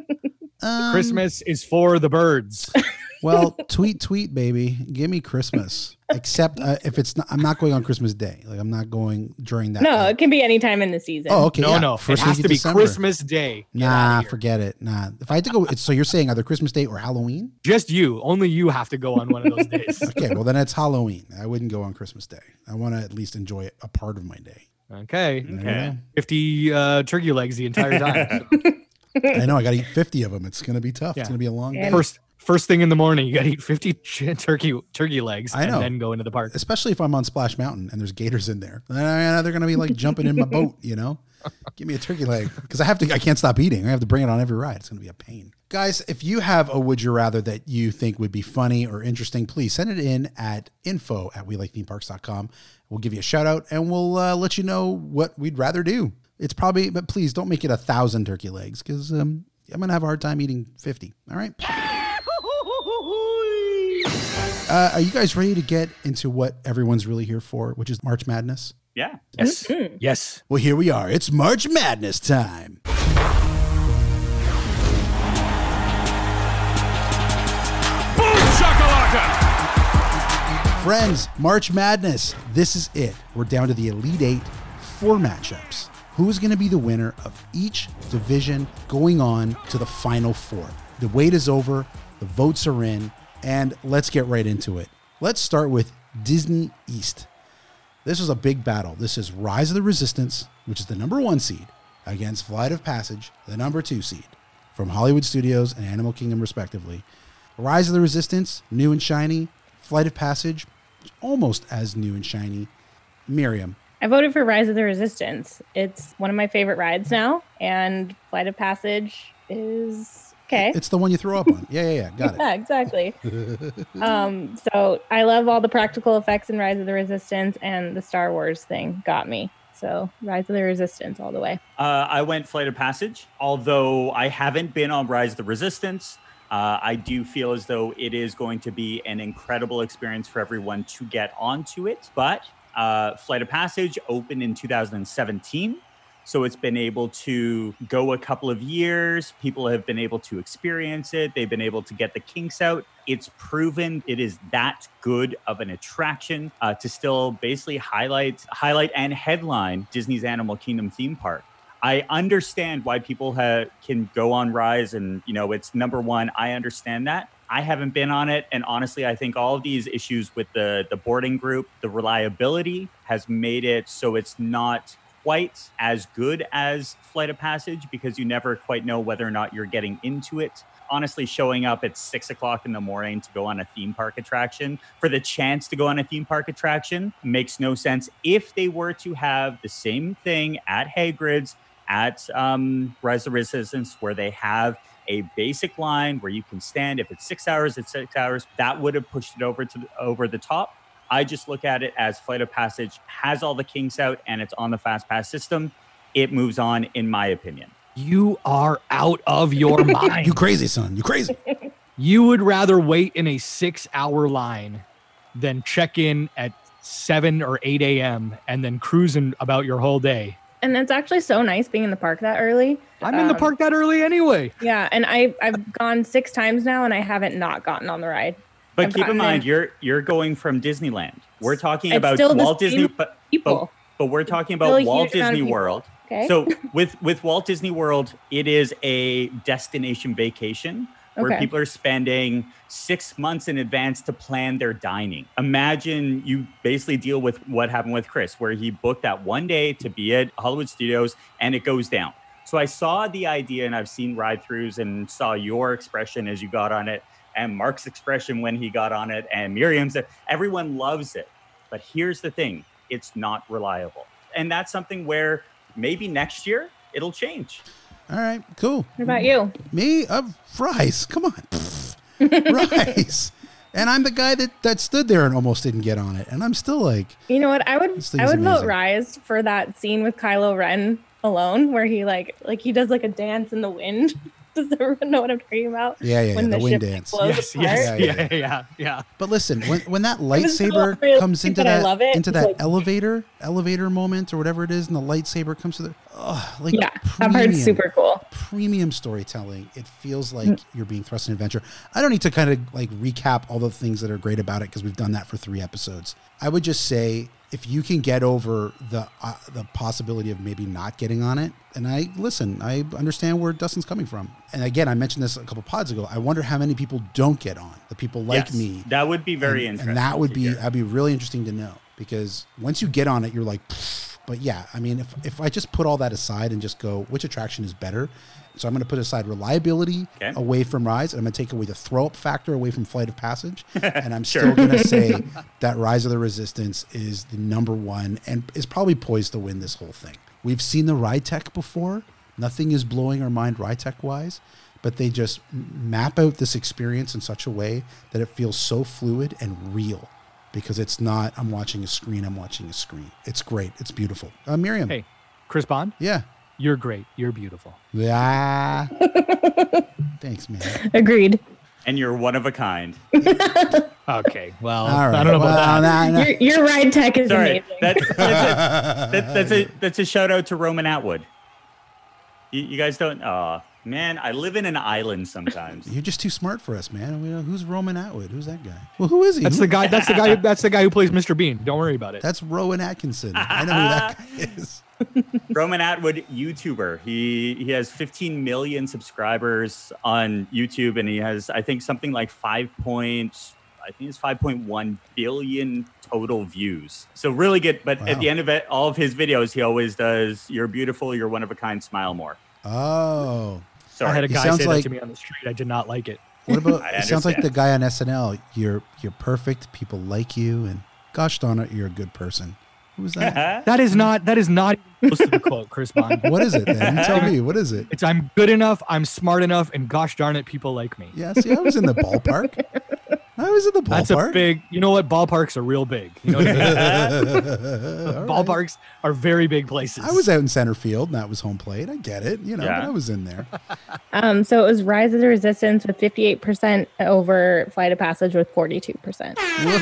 Um, Christmas is for the birds. Well, tweet, tweet, baby. Give me Christmas. Except uh, if it's not, I'm not going on Christmas Day. Like I'm not going during that. No, time. it can be any time in the season. Oh, okay. no, yeah. no. First it has week to of be December. Christmas Day. Get Nah, outta here. forget it. Nah. If I had to go, it's, so you're saying either Christmas Day or Halloween? Just you. Only you have to go on one of those days. Okay, well then it's Halloween. I wouldn't go on Christmas Day. I want to at least enjoy a part of my day. Okay. Okay. fifty uh, turkey legs the entire time. So, I know I got to eat fifty of them. It's going to be tough. Yeah. It's going to be a long Yeah. day. first first thing in the morning, you got to eat fifty ch- turkey turkey legs I know. and then go into the park. Especially if I'm on Splash Mountain and there's gators in there. Uh, They're going to be like jumping in my boat, you know? Give me a turkey leg because I have to. I can't stop eating. I have to bring it on every ride. It's going to be a pain, guys. If you have a would you rather that you think would be funny or interesting, please send it in at info at we like theme parks dot com. We'll give you a shout out and we'll uh, let you know what we'd rather do. It's probably, but please don't make it a thousand turkey legs because um, I'm going to have a hard time eating fifty. All right. Uh, are you guys ready to get into what everyone's really here for, which is March Madness? Yeah. Yes. Yes. Well, here we are. It's March Madness time. Friends, March Madness. This is it. We're down to the Elite Eight, four matchups. Who's going to be the winner of each division going on to the Final Four? The wait is over. The votes are in. And let's get right into it. Let's start with Disney East. This is a big battle. This is Rise of the Resistance, which is the number one seed, against Flight of Passage, the number two seed, from Hollywood Studios and Animal Kingdom, respectively. Rise of the Resistance, new and shiny. Flight of Passage, almost as new and shiny. Miriam. I voted for Rise of the Resistance. It's one of my favorite rides now, and Flight of Passage is okay. It's the one you throw up on. Yeah, yeah, yeah. Got it. Yeah, exactly. um, so I love all the practical effects in Rise of the Resistance, and the Star Wars thing got me. So Rise of the Resistance all the way. Uh, I went Flight of Passage, although I haven't been on Rise of the Resistance. Uh, I do feel as though it is going to be an incredible experience for everyone to get onto it. But uh, Flight of Passage opened in two thousand seventeen. So it's been able to go a couple of years. People have been able to experience it. They've been able to get the kinks out. It's proven it is that good of an attraction uh, to still basically highlight, highlight and headline Disney's Animal Kingdom theme park. I understand why people ha- can go on Rise and, you know, it's number one. I understand that. I haven't been on it. And honestly, I think all of these issues with the, the boarding group, the reliability has made it so it's not quite as good as Flight of Passage because you never quite know whether or not you're getting into it. Honestly, showing up at six o'clock in the morning to go on a theme park attraction for the chance to go on a theme park attraction makes no sense. If they were to have the same thing at Hagrid's, at um, Rise of the Resistance, where they have a basic line where you can stand. If it's six hours, it's six hours. That would have pushed it over to the, over the top. I just look at it as Flight of Passage has all the kinks out and it's on the Fast Pass system. It moves on, in my opinion. You are out of your mind. You crazy, son. You crazy. You would rather wait in a six-hour line than check in at seven or eight a.m. and then cruising about your whole day. And it's actually so nice being in the park that early. I'm in the Um, park that early anyway. Yeah, and I, I've gone six times now, and I haven't not gotten on the ride. But I've keep in gotten mind, in- you're you're going from Disneyland. We're talking It's about still the Walt Disney, same but, people. but but we're talking Still about a Walt huge amount of Disney people. World. Okay. So with with Walt Disney World, it is a destination vacation where Okay. people are spending six months in advance to plan their dining. Imagine you basically deal with what happened with Chris, where he booked that one day to be at Hollywood Studios and it goes down. So I saw the idea, and I've seen ride-throughs and saw your expression as you got on it, and Mark's expression when he got on it, and Miriam's. Everyone loves it. But here's the thing, it's not reliable. And that's something where maybe next year it'll change. All right, cool. What about you? Me? Uh, Rise. Come on. Rise. And I'm the guy that, that stood there and almost didn't get on it. And I'm still like, You know what? I would This I thing's would vote amazing. Rise for that scene with Kylo Ren alone, where he like like he does like a dance in the wind. Does everyone know what I'm talking about? yeah, yeah, When the, the wind ship dance. blows Yes, apart. yes, Yeah, yeah, yeah. yeah, yeah. But listen, when when that was so lightsaber realistic, comes into but I that love it. into It's that like- elevator elevator moment or whatever it is, and the lightsaber comes to the oh, like Yeah, that part's premium, super cool. premium storytelling. It feels like you're being thrust in adventure. I don't need to kind of like recap all the things that are great about it because we've done that for three episodes. I would just say if you can get over the uh, the possibility of maybe not getting on it, and I listen, I understand where Dustin's coming from. And again, I mentioned this a couple pods ago. I wonder how many people don't get on. The people like Yes, me. that would be very and, interesting. and that would to be hear. that'd be really interesting to know because once you get on it, you're like. Pfft. But yeah, I mean, if if I just put all that aside and just go, which attraction is better? So I'm going to put aside reliability Okay. away from Rise, and I'm going to take away the throw up factor away from Flight of Passage, and I'm Sure. still going to say that Rise of the Resistance is the number one and is probably poised to win this whole thing. We've seen the ride tech before. Nothing is blowing our mind ride tech wise, but they just map out this experience in such a way that it feels so fluid and real. Because it's not, I'm watching a screen, I'm watching a screen. It's great. It's beautiful. Uh, Miriam. Hey, Chris Bond, Yeah. you're great. You're beautiful. Yeah. Thanks, man. Agreed. And you're one of a kind. Okay, well, All right. I don't know about Well, that. nah, nah. Your, your ride tech is Sorry, amazing. that, that's, a, that, that's a that's a shout out to Roman Atwood. You, you guys don't. Oh man, I live in an island sometimes. You're just too smart for us, man. We know, who's Roman Atwood? Who's that guy? Well, who is he? That's Who- the guy. That's the guy. That's the guy who plays Mister Bean. Don't worry about it. That's Rowan Atkinson. I know who that guy is. Roman Atwood, YouTuber. He he has fifteen million subscribers on YouTube, and he has I think something like five point. I think it's five point one billion total views. So really good. But Wow. at the end of it, all of his videos, he always does, "You're beautiful. You're one of a kind. Smile more." Oh. Sorry. I had a He guy sounds say like- that to me on the street. I did not like it. What about, I it sounds like the understand. guy on S N L. You're you're perfect. People like you. And gosh darn it, you're a good person. Who was that? That is not. That is not even close to the quote, Chris Bond. What is it then? You tell me. What is it? It's I'm good enough. I'm smart enough, and gosh darn it, people like me. Yeah, see, I was in the ballpark. I was in the That's a ballpark. big. You know what? Ballparks are real big. You know what I mean? All right. Ballparks are very big places. I was out in center field, and that was home plate. I get it, you know, Yeah. but I was in there. Um, so it was Rise of the Resistance with fifty-eight percent over Flight of Passage with forty-two percent. Anyone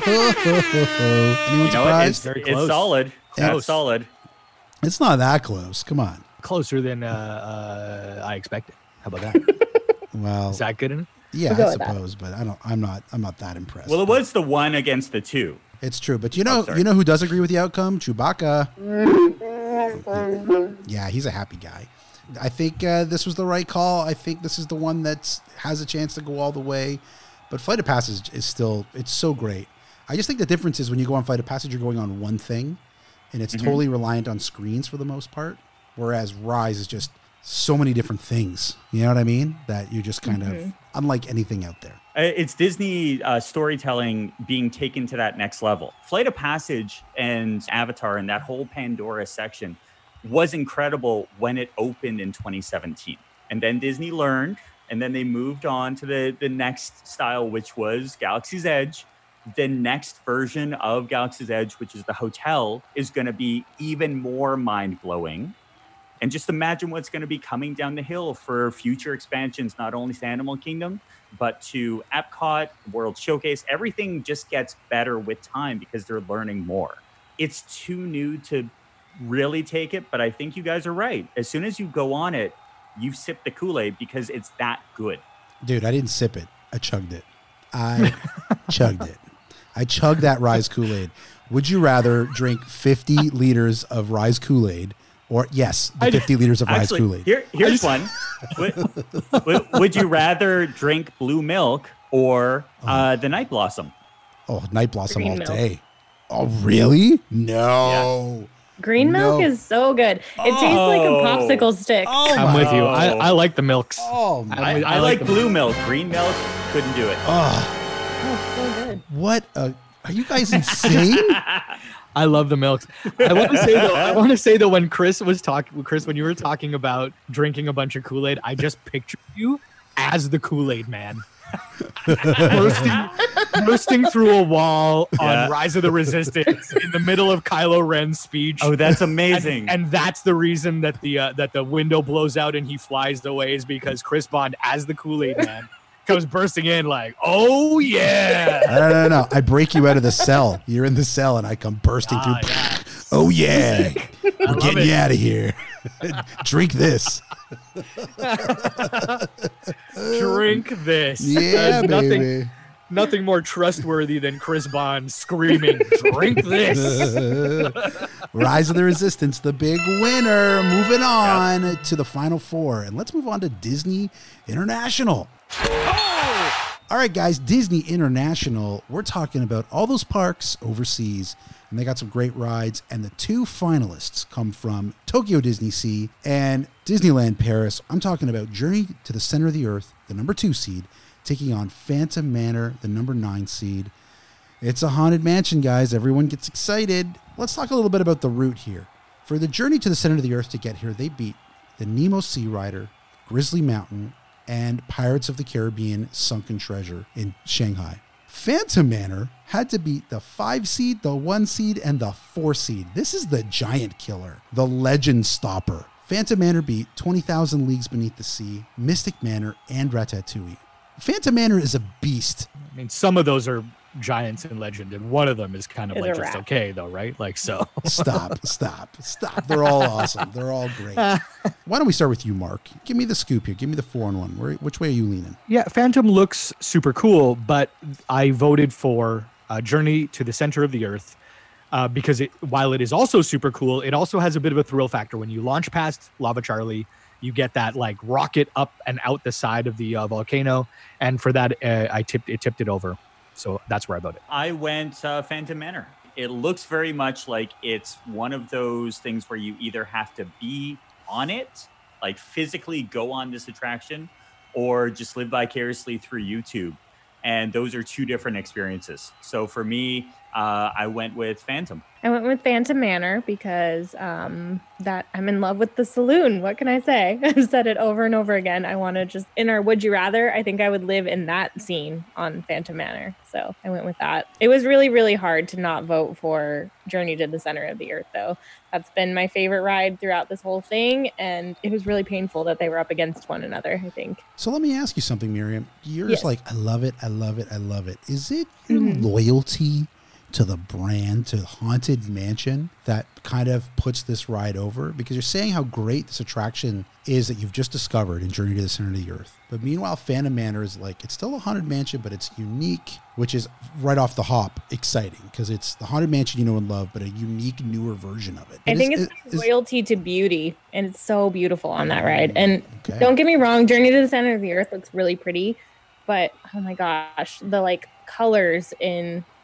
You know what? It's, surprised? Very it's close. solid. Yeah. It's solid. It's not that close. Come on. closer than uh, uh, I expected. How about that? Well, Is that good enough? yeah, We'll go I with that. suppose, but I don't. I'm not. I'm not that impressed. Well, it was the one against the two. It's true, but you know, sorry. you know who does agree with the outcome? Chewbacca. Yeah, he's a happy guy. I think uh, this was the right call. I think this is the one that has a chance to go all the way. But Flight of Passage is still, it's so great. I just think the difference is when you go on Flight of Passage, you're going on one thing. and it's Mhm. totally reliant on screens for the most part. Whereas Rise is just so many different things. You know what I mean? That you're just kind Mhm. of unlike anything out there. Uh, It's Disney uh, storytelling being taken to that next level. Flight of Passage and Avatar and that whole Pandora section was incredible when it opened in twenty seventeen. And then Disney learned, and then they moved on to the, the next style, which was Galaxy's Edge. The next version of Galaxy's Edge, which is the hotel, is going to be even more mind-blowing. And just imagine what's going to be coming down the hill for future expansions, not only to Animal Kingdom, but to Epcot, World Showcase. Everything just gets better with time because they're learning more. It's too new to really take it, but I think you guys are right. As soon as you go on it, you sip the Kool-Aid because it's that good. Dude, I didn't sip it. I chugged it. I chugged it. I chugged that Rise Kool-Aid. Would you rather drink fifty liters of Rise Kool-Aid or, yes, the I- fifty liters of Rise Actually, Kool-Aid? Here, here's one. would, would, would you rather drink blue milk or uh, the Night Blossom? Oh, Night Blossom Green all milk. day. Oh, really? No. Green milk No. is so good. It tastes like a Oh. popsicle stick. Oh, I'm my. with you. I, I like the milks. Oh, my. I, I I, like like the- blue milk. Green milk, couldn't do it. Oh, Oh, so good. what a. Are you guys insane? I love the milks. I want to say though. I want to say though. When Chris was talking, Chris, when you were talking about drinking a bunch of Kool-Aid, I just pictured you as the Kool-Aid man, bursting, bursting through a wall Yeah. on Rise of the Resistance in the middle of Kylo Ren's speech. Oh, that's And, amazing. and that's the reason that the uh, that the window blows out and he flies away is because Chris Bond, as the Kool-Aid man, comes bursting in like, "Oh yeah!" No, no, no, no. I break you out of the cell. You're in the cell, and I come bursting Ah, through. yeah. Oh, yeah. We're love getting it. you out of here. Drink this. Drink this. Yeah, There's nothing, baby. nothing more trustworthy than Chris Bond screaming, "Drink this!" Rise of the Resistance, the big winner. Moving on to the final four. And let's move on to Disney International. All right, guys, Disney International. We're talking about all those parks overseas, and they got some great rides. And the two finalists come from Tokyo Disney Sea and Disneyland Paris. I'm talking about Journey to the Center of the Earth, the number two seed, taking on Phantom Manor, the number nine seed. It's a haunted mansion, guys. Everyone gets excited. Let's talk a little bit about the route here. For the Journey to the Center of the Earth to get here, they beat the Nemo Sea Rider, Grizzly Mountain, and Pirates of the Caribbean Sunken Treasure in Shanghai. Phantom Manor had to beat the five seed, the one seed, and the four seed. This is the giant killer, the legend stopper. Phantom Manor beat twenty thousand Leagues Beneath the Sea, Mystic Manor, and Ratatouille. Phantom Manor is a beast. I mean, some of those are giants in legend, and one of them is kind of Is like a just rat. okay, though, right? Like so. Stop, stop, stop. They're all awesome. They're all great. Why don't we start with you, Mark? Give me the scoop here. Give me the four and one. Where, which way are you leaning? Yeah, Phantom looks super cool, but I voted for uh, Journey to the Center of the Earth uh, because it, while it is also super cool, it also has a bit of a thrill factor. When you launch past Lava Charlie, you get that like rocket up and out the side of the uh, volcano, and for that, uh, I tipped it tipped it over. So that's where I voted. I went uh, Phantom Manor. It looks very much like it's one of those things where you either have to be on it, like physically go on this attraction, or just live vicariously through YouTube. And those are two different experiences. So for me, uh, I went with Phantom. I went with Phantom Manor because um, that I'm in love with the saloon. What can I say? I've said it over and over again. I want to just, in our Would You Rather, I think I would live in that scene on Phantom Manor. So I went with that. It was really, really hard to not vote for Journey to the Center of the Earth, though. That's been my favorite ride throughout this whole thing. And it was really painful that they were up against one another, I think. So let me ask you something, Miriam. You're Yes. just like, I love it, I love it, I love it. Is it your Mhm. loyalty to the brand, to Haunted Mansion, that kind of puts this ride over? Because you're saying how great this attraction is that you've just discovered in Journey to the Center of the Earth. But meanwhile, Phantom Manor is like, it's still a Haunted Mansion, but it's unique, which is right off the hop exciting because it's the Haunted Mansion you know and love, but a unique, newer version of it. I But think is- it's is- loyalty to beauty, and it's so beautiful on that ride. And Okay. don't get me wrong, Journey to the Center of the Earth looks really pretty, but oh my gosh, the like colors in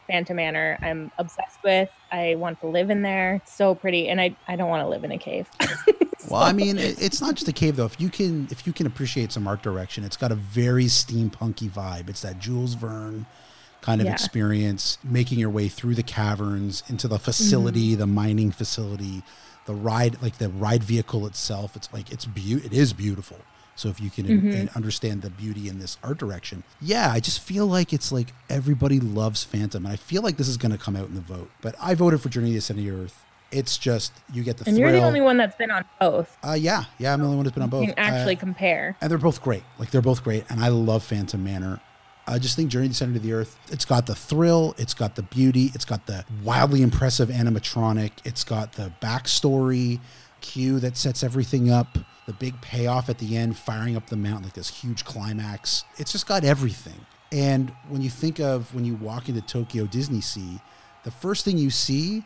Phantom Manor. I'm obsessed with. I want to live in there. It's so pretty, and I, I don't want to live in a cave. Well, I mean, it, it's not just a cave though. If you can, if you can appreciate some art direction, it's got a very steampunky vibe. It's that Jules Verne kind of Yeah. experience, making your way through the caverns into the facility, Mm-hmm. the mining facility, the ride, like the ride vehicle itself. It's like it's beau- It is beautiful. So if you can Mhm. in, understand the beauty in this art direction, yeah, I just feel like it's like everybody loves Phantom, and I feel like this is going to come out in the vote. But I voted for Journey to the Center of the Earth. It's just you get the And thrill. you're the only one that's been on both. Uh, yeah, yeah, I'm the only one that's been on both. You can actually Uh, compare. and they're both great. Like they're both great, and I love Phantom Manor. I just think Journey to the Center of the Earth, it's got the thrill, it's got the beauty, it's got the wildly impressive animatronic, it's got the backstory cue that sets everything up, the big payoff at the end, firing up the mountain, like this huge climax. It's just got everything. And when you think of when you walk into Tokyo Disney Sea, the first thing you see,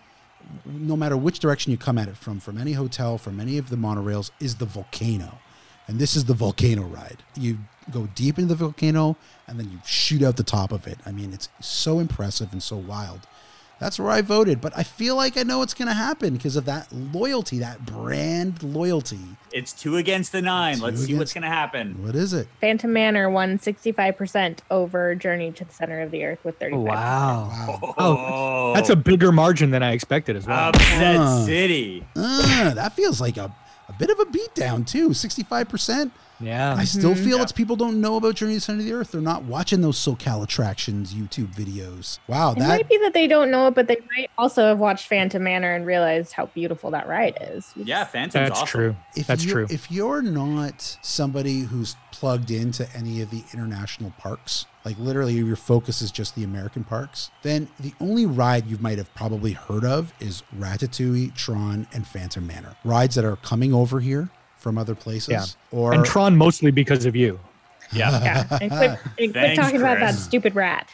no matter which direction you come at it from, from any hotel, from any of the monorails, is the volcano. And this is the volcano ride. You go deep into the volcano and then you shoot out the top of it. I mean, it's so impressive and so wild. That's where I voted, but I feel like I know what's going to happen because of that loyalty, that brand loyalty. It's two against the nine. Two Let's see against- what's going to happen. What is it? Phantom Manor won sixty-five percent over Journey to the Center of the Earth with thirty-five percent. Wow. Wow. Oh, that's a bigger margin than I expected as well. Upset Uh. City. Uh, that feels like a, a bit of a beatdown, too. sixty-five percent. Yeah. I still Mm-hmm. feel it's people don't know about Journey to the Center of the Earth. They're not watching those SoCal Attractions YouTube videos. Wow, It that might be that they don't know it, but they might also have watched Phantom Manor and realized how beautiful that ride is. You Yeah, just- Phantom's That's awesome. true. if That's you true. if you're not somebody who's plugged into any of the international parks, like literally your focus is just the American parks, then the only ride you might have probably heard of is Ratatouille, Tron, and Phantom Manor. Rides that are coming over here from other places. Yeah. Or And Tron mostly because of you. Yeah. Yeah, and quit, and quit Thanks, talking about that Chris. stupid rat.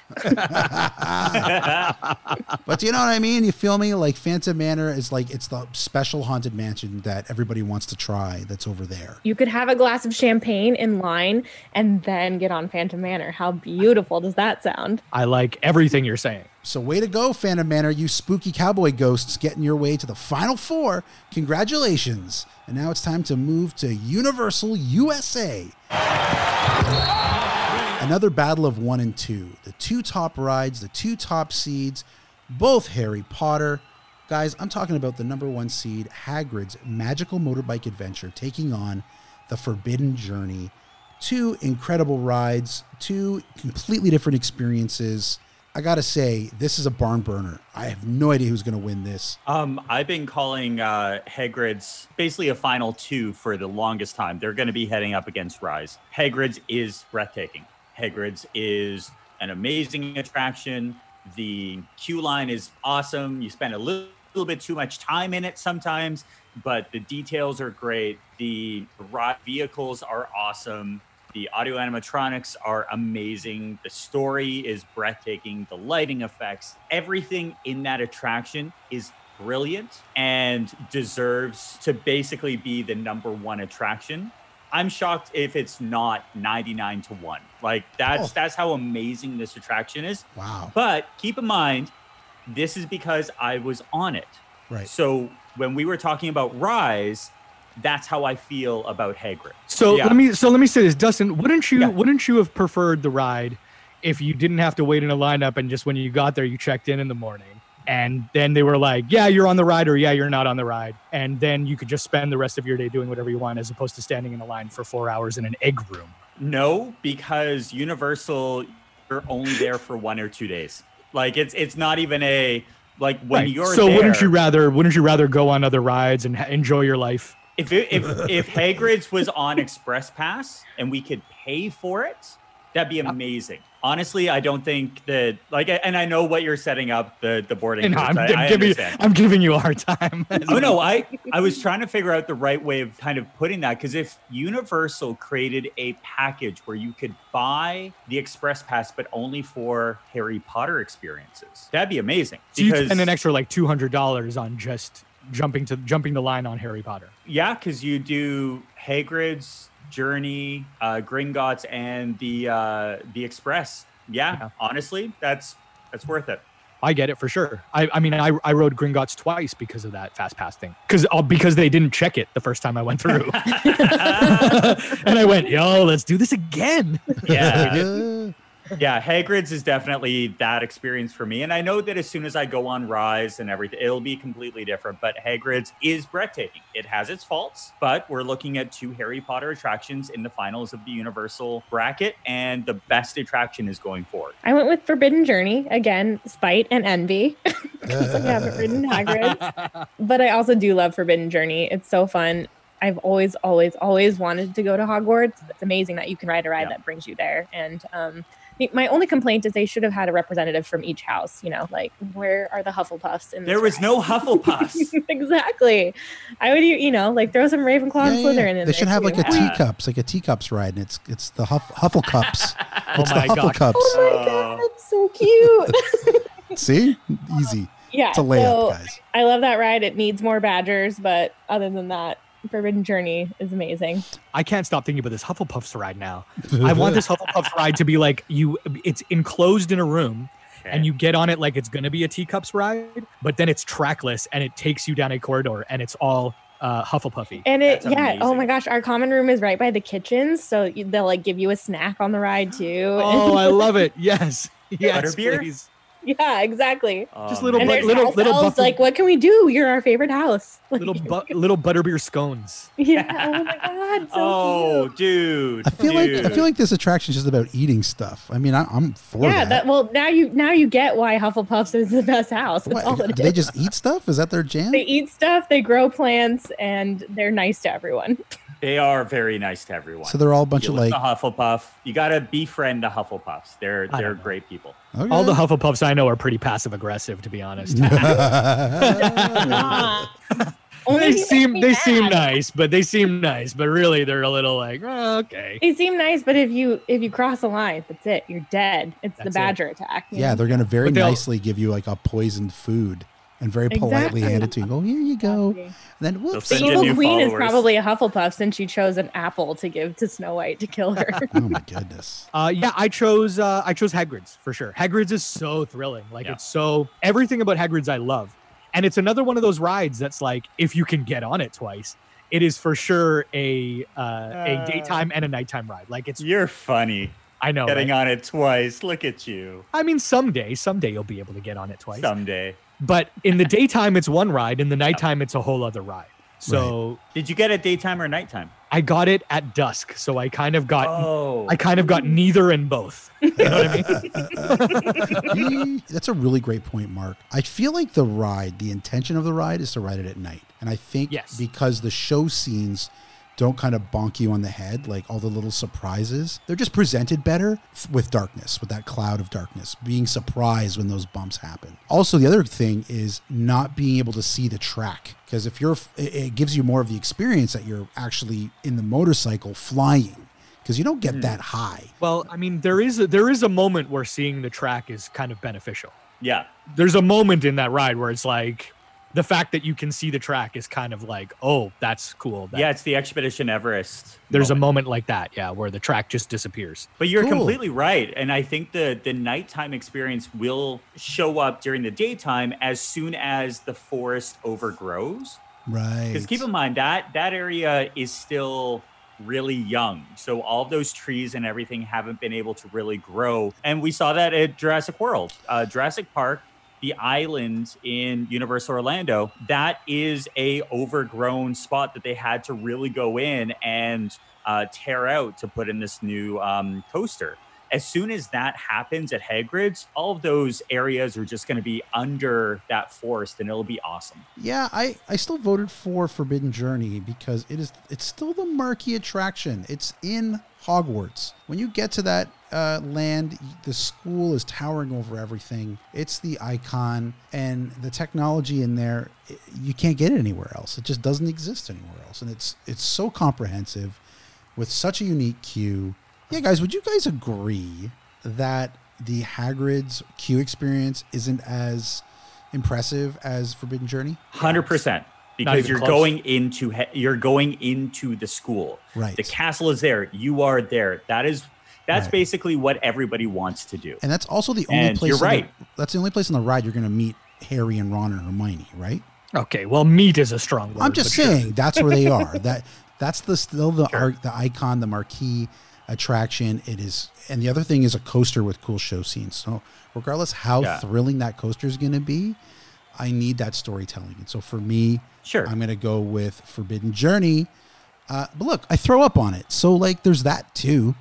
But you know what I mean? You feel me? Like Phantom Manor is like it's the special haunted mansion that everybody wants to try that's over there. You could have a glass of champagne in line and then get on Phantom Manor. How beautiful does that sound? I like everything you're saying. So way to go, Phantom Manor, you spooky cowboy ghosts getting your way to the final four. Congratulations. And now it's time to move to Universal U S A. Another battle of one and two. The two top rides, the two top seeds, both Harry Potter. Guys, I'm talking about the number one seed, Hagrid's Magical Motorbike Adventure, taking on the Forbidden Journey. Two incredible rides, two completely different experiences. I gotta say, this is a barn burner. I have no idea who's gonna win this. Um, I've been calling uh, Hagrid's basically a final two for the longest time. They're going to be heading up against Rise. Hagrid's is breathtaking. Hagrid's is an amazing attraction. The queue line is awesome. You spend a little, little bit too much time in it sometimes, but the details are great. The ride vehicles are awesome. The audio animatronics are amazing. The story is breathtaking. The lighting effects, everything in that attraction is brilliant and deserves to basically be the number one attraction. I'm shocked if it's not ninety-nine to one. Like that's Oh. that's how amazing this attraction is. Wow. But keep in mind, this is because I was on it. Right. So when we were talking about Rise, that's how I feel about Hagrid. So Yeah. let me so let me say this, Dustin. Wouldn't you Yeah. wouldn't you have preferred the ride if you didn't have to wait in a lineup and just when you got there you checked in in the morning and then they were like, yeah, you're on the ride or yeah, you're not on the ride, and then you could just spend the rest of your day doing whatever you want as opposed to standing in a line for four hours in an egg room? No, because Universal, you're only there for one or two days. Like it's it's not even a like when Right. you're so there. wouldn't you rather wouldn't you rather go on other rides and ha- enjoy your life? If it, if if Hagrid's was on Express Pass and we could pay for it, that'd be amazing. Honestly, I don't think that like, and I know what you're setting up the the boarding. And groups. I'm, I, gi- I giving, understand. I'm giving you a hard time. Oh no, I I was trying to figure out the right way of kind of putting that, because if Universal created a package where you could buy the Express Pass but only for Harry Potter experiences, that'd be amazing. So you Because spend an extra like two hundred dollars on just jumping to jumping the line on Harry Potter. yeah, because you do Hagrid's Journey, uh, Gringotts, and the uh, the Express. Yeah, Yeah. honestly, that's that's worth it. I get it for sure. I, I mean, I, I rode Gringotts twice because of that fast pass thing. Because uh, because they didn't check it the first time I went through. And I went, yo, let's do this again. Yeah. Yeah, Hagrid's is definitely that experience for me. And I know that as soon as I go on Rise and everything, it'll be completely different. But Hagrid's is breathtaking. It has its faults, but we're looking at two Harry Potter attractions in the finals of the Universal bracket, and the best attraction is going forward. I went with Forbidden Journey. Again, spite and envy. Because I haven't ridden Hagrid. But I also do love Forbidden Journey. It's so fun. I've always, always, always wanted to go to Hogwarts. It's amazing that you can ride a ride yeah. that brings you there. And um, my only complaint is they should have had a representative from each house. You know, like, where are the Hufflepuffs? In there was ride? no Hufflepuffs. Exactly. I would, you know, like throw some Ravenclaw Yeah, and yeah, Slytherin yeah. in They there. should have too. like a Yeah. teacups, like a teacups ride, and it's it's the Huff, Hufflecups. Oh It's my the gosh. Hufflecups. Oh my god, that's so cute. See, easy. Yeah, It's a layup, so guys. I love that ride. It needs more badgers, but other than that, Forbidden Journey is amazing. I can't stop thinking about this Hufflepuffs ride now. I want this Hufflepuffs ride to be like you. It's enclosed in a room, Okay. and you get on it like it's going to be a teacups ride, but then it's trackless and it takes you down a corridor, and it's all uh, Hufflepuffy. And it, That's yeah, oh amazing. my gosh, our common room is right by the kitchens, so you, they'll like give you a snack on the ride too. Oh, I love it. Yes, yes, Butterbeer? please. Yeah, exactly. Oh, Just little And bu- there's little house little elves, buffalo, like, what can we do? You're our favorite house. Like, little bu- little butterbeer scones. yeah. Oh my god. So Oh, cute. dude. I feel like dude. I feel like this attraction is just about eating stuff. I mean, I, I'm for Yeah. that. That well, now you now you get why Hufflepuffs is the best house. That's What, all it do they is. just eat stuff? Is that their jam? They eat stuff. They grow plants, and they're nice to everyone. They are very nice to everyone. So they're all a bunch you of look like. at the Hufflepuff. You gotta befriend the Hufflepuffs. They're I they're don't know. great people. Okay. All the Hufflepuffs I know are pretty passive aggressive, to be honest. Only They if you seem make they me seem mad. nice, but they seem nice, but really they're a little like, oh, okay. They seem nice, but if you if you cross a line, that's it. You're dead. It's the That's it. badger attack. you Yeah, know? they're gonna very But they'll- nicely give you like a poisoned food and very politely Exactly. hand it to you. Go, here you go. Exactly. And then whoops. send The you evil new queen is followers. probably a Hufflepuff since she chose an apple to give to Snow White to kill her. Oh my goodness. Uh, yeah, I chose uh, I chose Hagrid's for sure. Hagrid's is so thrilling. Like Yeah. it's so everything about Hagrid's I love, and it's another one of those rides that's like if you can get on it twice, it is for sure a uh, a Uh. daytime and a nighttime ride. Like it's You're funny. I know. Getting right? on it twice. Look at you. I mean, someday, someday you'll be able to get on it twice. Someday. But in the daytime, it's one ride. In the nighttime, it's a whole other ride. So Did you get it daytime or nighttime? I got it at dusk. So I kind of got Oh. I kind of got neither and both. You know what I mean? That's a really great point, Mark. I feel like the ride, the intention of the ride is to ride it at night. And I think Yes. because the show scenes don't kind of bonk you on the head, like all the little surprises, they're just presented better f- with darkness, with that cloud of darkness, being surprised when those bumps happen. Also, the other thing is not being able to see the track. Because if you're, it it gives you more of the experience that you're actually in the motorcycle flying. Because you don't get that high. Well, I mean, there is a, there is a moment where seeing the track is kind of beneficial. Yeah. There's a moment in that ride where it's like the fact that you can see the track is kind of like, oh, that's cool. That, Yeah, it's the Expedition Everest. there's moment. a moment like that, yeah, where the track just disappears. But you're Cool. completely right. And I think the the nighttime experience will show up during the daytime as soon as the forest overgrows. Right. Because keep in mind that that area is still really young. So all of those trees and everything haven't been able to really grow. And we saw that at Jurassic World. Uh, Jurassic Park, the island in Universal Orlando, that is a overgrown spot that they had to really go in and uh, tear out to put in this new um, coaster. As soon as that happens at Hagrid's, all of those areas are just going to be under that forest, and it'll be awesome. Yeah, I, I still voted for Forbidden Journey because it is it's still the marquee attraction. It's in Hogwarts. When you get to that uh, land, the school is towering over everything. It's the icon, and the technology in there, it- you can't get it anywhere else. It just doesn't exist anywhere else, and it's it's so comprehensive with such a unique queue. Yeah, guys, would you guys agree that the Hagrid's queue experience isn't as impressive as Forbidden Journey? one hundred percent. Not Because even you're close. going into he- you're going into the school. Right. The castle is there. You are there. That is That's Right. basically what everybody wants to do. And that's also the only And place. you're on the- right. that's the only place on the ride you're going to meet Harry and Ron and Hermione, right? Okay, well, meat is a strong word. I'm just but sure. saying that's where they are. That that's the still the ar- the icon, the marquee attraction. It is, and the other thing is a coaster with cool show scenes. So regardless how Yeah. thrilling that coaster is going to be, I need that storytelling. And so for me, Sure. I'm going to go with Forbidden Journey. Uh, but look, I throw up on it, so like there's that too.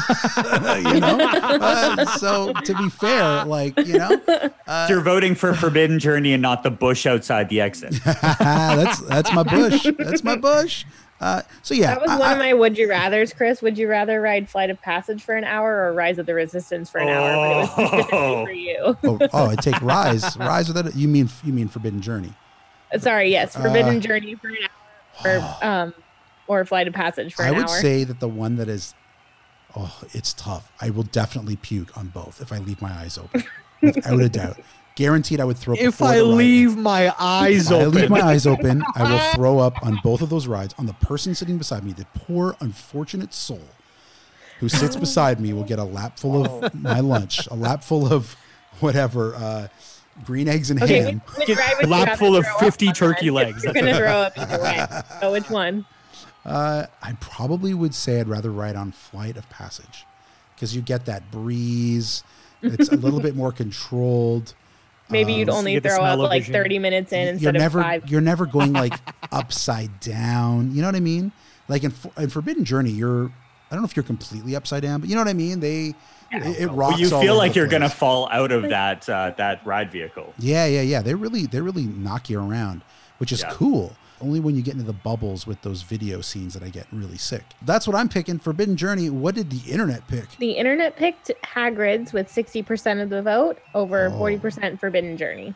you know. Uh, so to be fair, like you know, So you're voting for Forbidden Journey and not the bush outside the exit. that's that's my bush. That's my bush. Uh, so yeah, That was I- one I- of my would you rather's, Chris. Would you rather ride Flight of Passage for an hour or Rise of the Resistance for an hour? But it was specifically Oh. for you. oh, oh, I take Rise. Rise with that. You mean you mean Forbidden Journey? Sorry, yes, Forbidden Uh, Journey for an hour, or um, or Flight of Passage for I an would hour. say that the one that is, oh, it's tough. I will definitely puke on both if I leave my eyes open, without a doubt. Guaranteed, I would throw up. If before I the ride. leave my eyes If I leave open, my eyes open, I will throw up on both of those rides. On the person sitting beside me, the poor unfortunate soul who sits beside me will get a lap full of my lunch, a lap full of whatever, uh, green eggs and Okay, ham. which, which ride would a you lap rather full of throw up fifty on turkey then? legs. You're That's gonna a- throw up either way. So which one? Uh, I probably would say I'd rather ride on Flight of Passage because you get that breeze. It's a little bit more controlled. Maybe Um, you'd only get the throw up smell of like vision. thirty minutes in You're instead never of five. you're never going like upside down. You know what I mean? Like in, For- in Forbidden Journey, you're I don't know if you're completely upside down, but you know what I mean. They it, it rocks. Well, you all feel over like the you're gonna place. fall out of that uh, that ride vehicle. Yeah, yeah, yeah. They really they really knock you around, which is Yeah. cool. Only when you get into the bubbles with those video scenes that I get really sick. That's what I'm picking. Forbidden Journey. What did the internet pick? The internet picked Hagrid's with sixty percent of the vote over Oh. forty percent Forbidden Journey.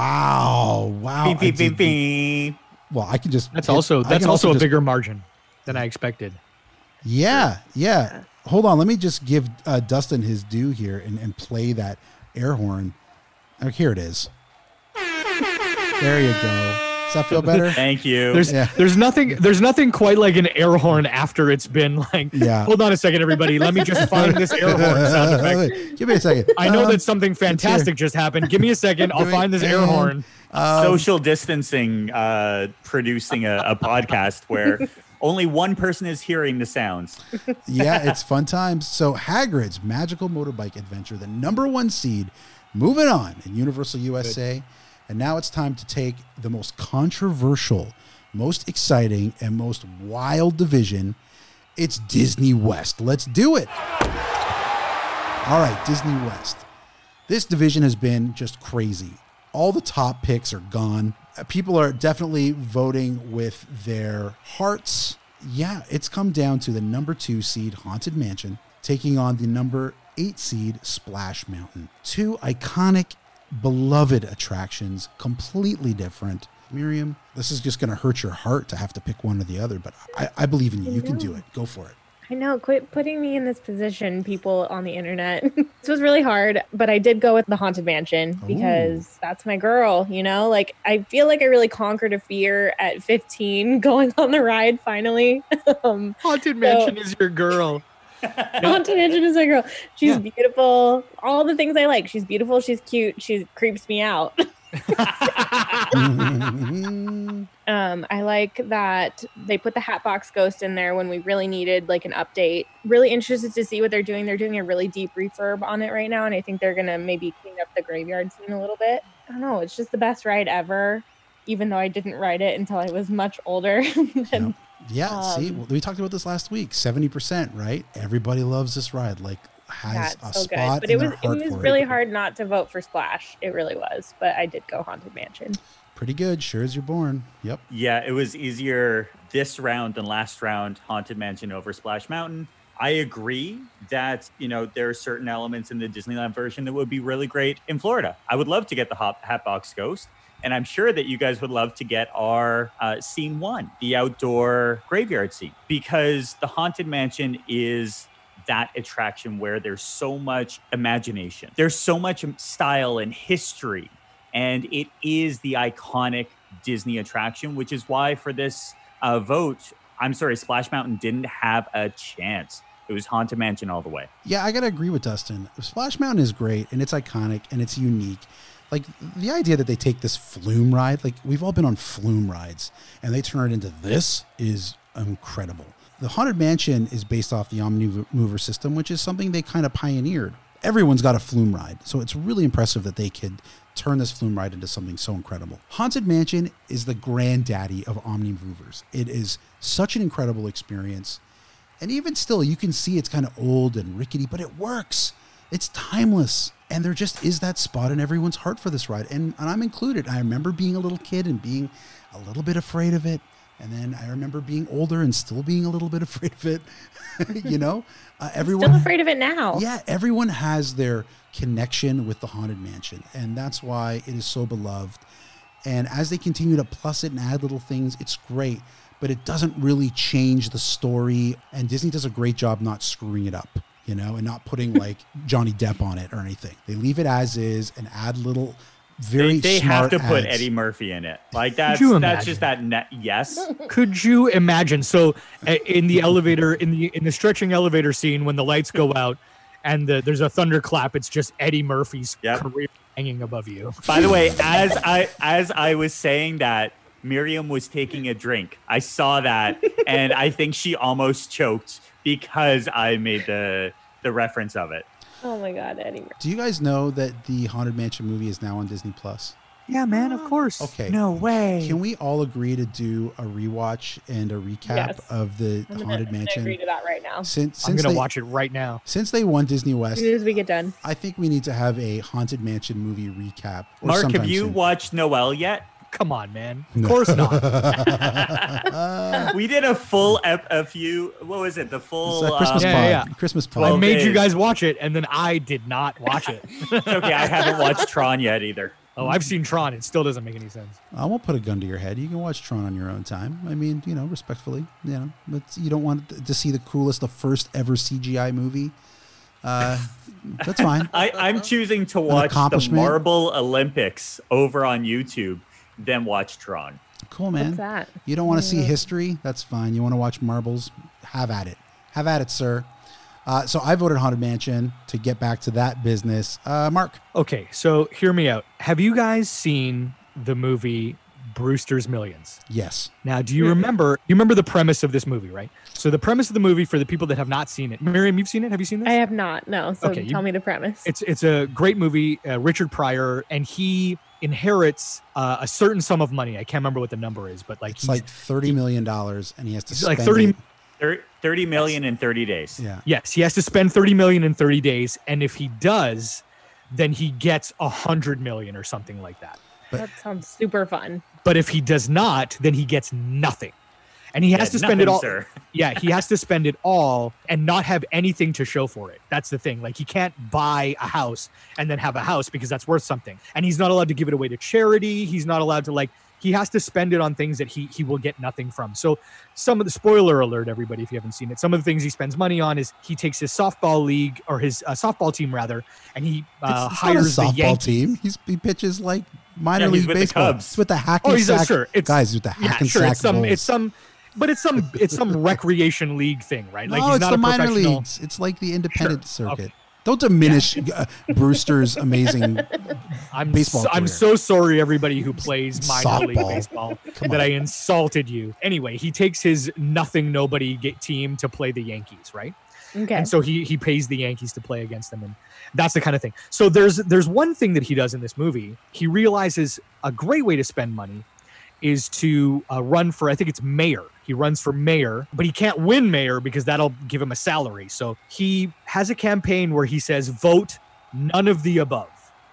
Wow, wow. Beep, I beep, beep, did- beep. Well, I can just. that's hit- also I that's can also a just- bigger margin than I expected. Yeah, yeah. Hold on. Let me just give uh, Dustin his due here and, and play that air horn. Oh, here it is. There you go. Does that feel better? Thank you. There's Yeah. there's nothing there's nothing quite like an air horn after it's been like. Yeah. Hold on a second, everybody. Let me just find this air horn sound effect. Give me a second. I know Um, that something fantastic just happened. Give me a second. I'll Give me- find this air and- horn. um, Social distancing, uh, producing a, a podcast where only one person is hearing the sounds. yeah, it's fun times. So Hagrid's Magical Motorbike Adventure, the number one seed, moving on in Universal U S A. And now it's time to take the most controversial, most exciting, and most wild division. It's Disney West. Let's do it. All right, Disney West. This division has been just crazy. All the top picks are gone. Uh, People are definitely voting with their hearts. Yeah, it's come down to the number two seed, Haunted Mansion, taking on the number eight seed, Splash Mountain. Two iconic, beloved attractions, completely different. Miriam, this is just going to hurt your heart to have to pick one or the other, but I, I believe in you. You can do it. Go for it. I know, quit putting me in this position, people on the internet. This was really hard, but I did go with the Haunted Mansion because that's my girl, you know? Like, I feel like I really conquered a fear at fifteen going on the ride finally. um, Haunted Mansion is your girl. Haunted Mansion is my girl. She's Yeah. beautiful. All the things I like. She's beautiful. She's cute. She creeps me out. Um, I like that they put the Hatbox Ghost in there when we really needed like an update. Really interested to see what they're doing. They're doing a really deep refurb on it right now, and I think they're gonna maybe clean up the graveyard scene a little bit. I don't know. It's just the best ride ever, even though I didn't ride it until I was much older. And, Yeah, see, Um, we talked about this last week. seventy percent, right? Everybody loves this ride. Like, has yeah, a it's so good. spot But in it was their it heart was for really it. hard not to vote for Splash. It really was. But I did go Haunted Mansion. Pretty good. Sure as you're born. Yep. Yeah, it was easier this round than last round, Haunted Mansion over Splash Mountain. I agree that, you know, there are certain elements in the Disneyland version that would be really great in Florida. I would love to get the Hot Hatbox Ghost. And I'm sure that you guys would love to get our uh, scene one, the outdoor graveyard scene, because the Haunted Mansion is that attraction where there's so much imagination. There's so much style and history. And it is the iconic Disney attraction, which is why for this uh, vote, I'm sorry, Splash Mountain didn't have a chance. It was Haunted Mansion all the way. Yeah, I gotta agree with Dustin. Splash Mountain is great and it's iconic and it's unique. Like the idea that they take this flume ride, like we've all been on flume rides, and they turn it into this is incredible. The Haunted Mansion is based off the Omnimover system, which is something they kind of pioneered. Everyone's got a flume ride, so it's really impressive that they could turn this flume ride into something so incredible. Haunted Mansion is the granddaddy of Omnimovers. It is such an incredible experience. And even still, you can see it's kind of old and rickety, but it works. It's timeless. And there just is that spot in everyone's heart for this ride. And, and I'm included. I remember being a little kid and being a little bit afraid of it. And then I remember being older and still being a little bit afraid of it. you know, uh, everyone still afraid of it now. Yeah, everyone has their connection with the Haunted Mansion. And that's why it is so beloved. And as they continue to plus it and add little things, it's great. But it doesn't really change the story. And Disney does a great job not screwing it up. You know, and not putting like Johnny Depp on it or anything. They leave it as is and add little very They, they smart have to put ads. Eddie Murphy in it. Like that's you that's imagine? just that net. Yes. Could you imagine? So uh, in the elevator, in the in the stretching elevator scene, when the lights go out and the, there's a thunderclap, it's just Eddie Murphy's Yep. career hanging above you. By the way, as I as I was saying that, Miriam was taking a drink. I saw that, and I think she almost choked because I made the the reference of it. Oh my God, Eddie. Do you guys know that the Haunted Mansion movie is now on Disney Plus? Yeah, man, of course. Okay. No way. Can we all agree to do a rewatch and a recap Yes. of the I'm gonna, Haunted I'm gonna Mansion? agree to that right now. As Since I'm since gonna they, watch it right now. since they won Disney West, soon as we get done. I think we need to have a Haunted Mansion movie recap. Or Mark, have sometime you soon. watched Noelle yet? Come on, man. Of course not. We did a full ep- a few. What was it? The full. It's a Christmas Yeah, pod. yeah, yeah. Christmas I pod. Well, made you days. guys watch it, and then I did not watch it. Okay, I haven't watched Tron yet either. Oh, I've seen Tron. It still doesn't make any sense. I won't put a gun to your head. You can watch Tron on your own time. I mean, you know, respectfully, you know, but you don't want to see the coolest, the first ever C G I movie. Uh, that's fine. I, I'm choosing to watch the accomplishment? Marble Olympics over on YouTube, then watch Tron. Cool, man. What's that? You don't want to see history? That's fine. You want to watch marbles? Have at it. Have at it, sir. Uh, so I voted Haunted Mansion to get back to that business. Uh, Mark. Okay, so hear me out. Have you guys seen the movie Brewster's Millions? Yes. Now, do you remember? You remember the premise of this movie, right? So the premise of the movie, for the people that have not seen it, Miriam, you've seen it. Have you seen this? I have not. No. So Okay, you- tell me the premise. It's it's a great movie. Uh, Richard Pryor, and he inherits uh, a certain sum of money. I can't remember what the number is, but like It's he's, like thirty million dollars, and he has to It's spend like thirty it. Thir- thirty million in thirty days. Yeah. yes, he has to spend thirty million in thirty days, and if he does, then he gets a hundred million or something like that. That sounds super fun. But if he does not, then he gets nothing. And he has Yeah, to spend it nothing, all. sir. Yeah, he has to spend it all and not have anything to show for it. That's the thing. Like he can't buy a house and then have a house because that's worth something. And he's not allowed to give it away to charity. He's not allowed to like he has to spend it on things that he he will get nothing from. So some of the spoiler alert, everybody, if you haven't seen it, some of the things he spends money on is he takes his softball league or his uh, softball team rather, and he uh, It's- it's hires not a the softball Yankees. team. He's, he pitches like minor Yeah, he's league with the baseball. Cubs. It's with the hack Oh, and he's a, sack sure. It's guys with the hack yeah, and sure. sack It's some. Bulls. It's some. But it's some. It's some recreation league thing, right? Like no, he's it's not the a minor professional. leagues. It's like the independent Sure. circuit. Okay. Don't diminish uh, Brewster's amazing. I'm baseball so, I'm career. so sorry, everybody who plays minor league Softball. baseball, Come that on. I insulted you. Anyway, he takes his nothing nobody get team to play the Yankees, right? Okay. And so he he pays the Yankees to play against them, and that's the kind of thing. So there's there's one thing that he does in this movie. He realizes a great way to spend money is to uh, run for, I think it's mayor. He runs for mayor, but he can't win mayor because that'll give him a salary. So he has a campaign where he says, vote none of the above,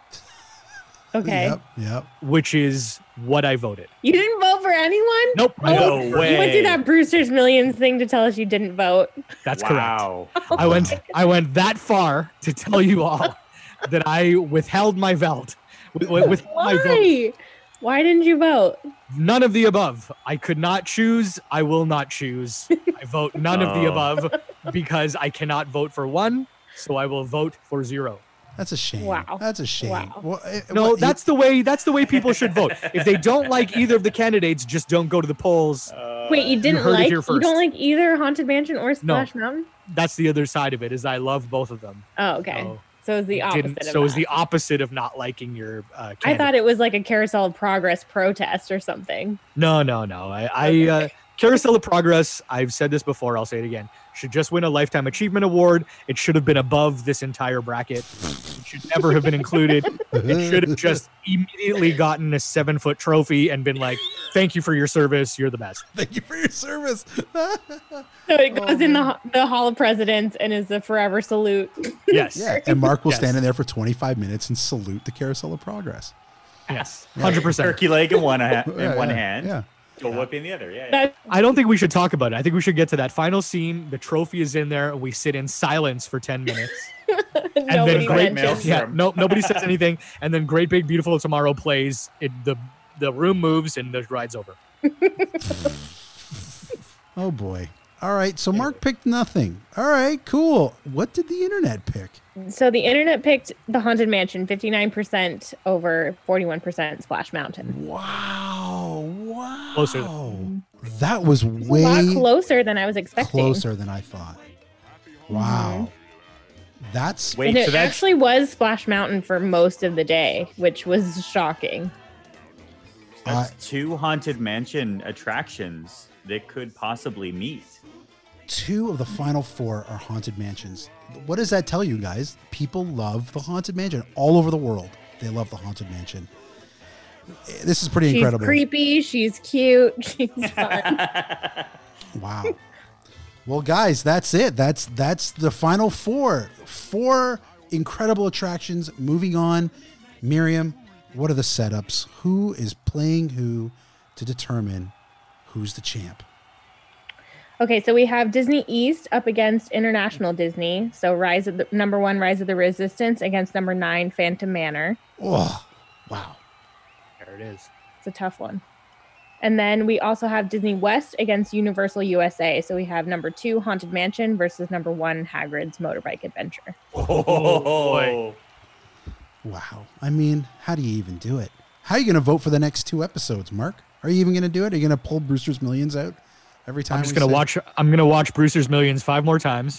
okay. Yep. Yep. which is what I voted. You didn't vote for anyone? Nope. I No voted for- way. You went through that Brewster's Millions thing to tell us you didn't vote. That's correct. Wow. I went I went that far to tell you all that I withheld my vote. With, with, with my vote. Why? Why didn't you vote? None of the above. I could not choose. I will not choose. I vote none of the Oh. above because I cannot vote for one. So I will vote for zero. That's a shame. Wow. That's a shame. Wow. Well, eh, No, what- you- that's the way. That's the way people should vote. If they don't like either of the candidates, just don't go to the polls. Wait, you didn't heard it like here you first. don't like either Haunted Mansion or Splash Mountain? that's the other side of it. Is I love both of them. Oh, okay. So, So it's the opposite. Of so it's that. the opposite of not liking your. Uh, I candidate. thought it was like a Carousel of Progress protest or something. No, no, no. I, I Okay. uh, Carousel of Progress. I've said this before. I'll say it again. Should just win a lifetime achievement award. It should have been above this entire bracket. It should never have been included. It should have just immediately gotten a seven foot trophy and been like, "Thank you for your service. You're the best." Thank you for your service. So it goes in the the Hall of Presidents and is a forever salute. Yes. Yeah, and Mark will Yes. stand in there for twenty-five minutes and salute the Carousel of Progress. Yes. Hundred percent. Turkey leg in one, ha- in Yeah, one yeah, hand. yeah. Go whip in the other. Yeah. yeah. That, I don't think we should talk about it. I think we should get to that final scene. The trophy is in there. We sit in silence for ten minutes. And nobody then great, mentions. yeah, no, nobody says anything. And then Great Big Beautiful Tomorrow plays. It, the the room moves and the ride's over. Oh boy. All right. So Mark picked nothing. All right. Cool. What did the internet pick? So the internet picked the Haunted Mansion, fifty-nine percent over forty-one percent Splash Mountain. Wow. Wow. Closer. That was A lot way closer than I was expecting. closer than I thought. Wow. That's Wait, And it so that's actually was Splash Mountain for most of the day, which was shocking. that's two Haunted Mansion attractions that could possibly meet. two of the final four are Haunted Mansions. What does that tell you guys? People love the Haunted Mansion all over the world. They love the Haunted Mansion. This is pretty She's incredible. creepy. She's cute. She's fun. Wow. Well, guys, that's it. That's that's the final four. Four incredible attractions. Moving on. Miriam, what are the setups? Who is playing who to determine who's the champ? Okay, so we have Disney East up against International Disney. So Rise of the number one, Rise of the Resistance against number nine, Phantom Manor. Oh, wow. There it is. It's a tough one. And then we also have Disney West against Universal U S A. So we have number two, Haunted Mansion versus number one, Hagrid's Motorbike Adventure. Oh, boy. Wow. I mean, how do you even do it? How are you going to vote for the next two episodes, Mark? Are you even going to do it? Are you going to pull Brewster's Millions out every time? I'm just we gonna say- watch. I'm gonna watch Brewster's Millions five more times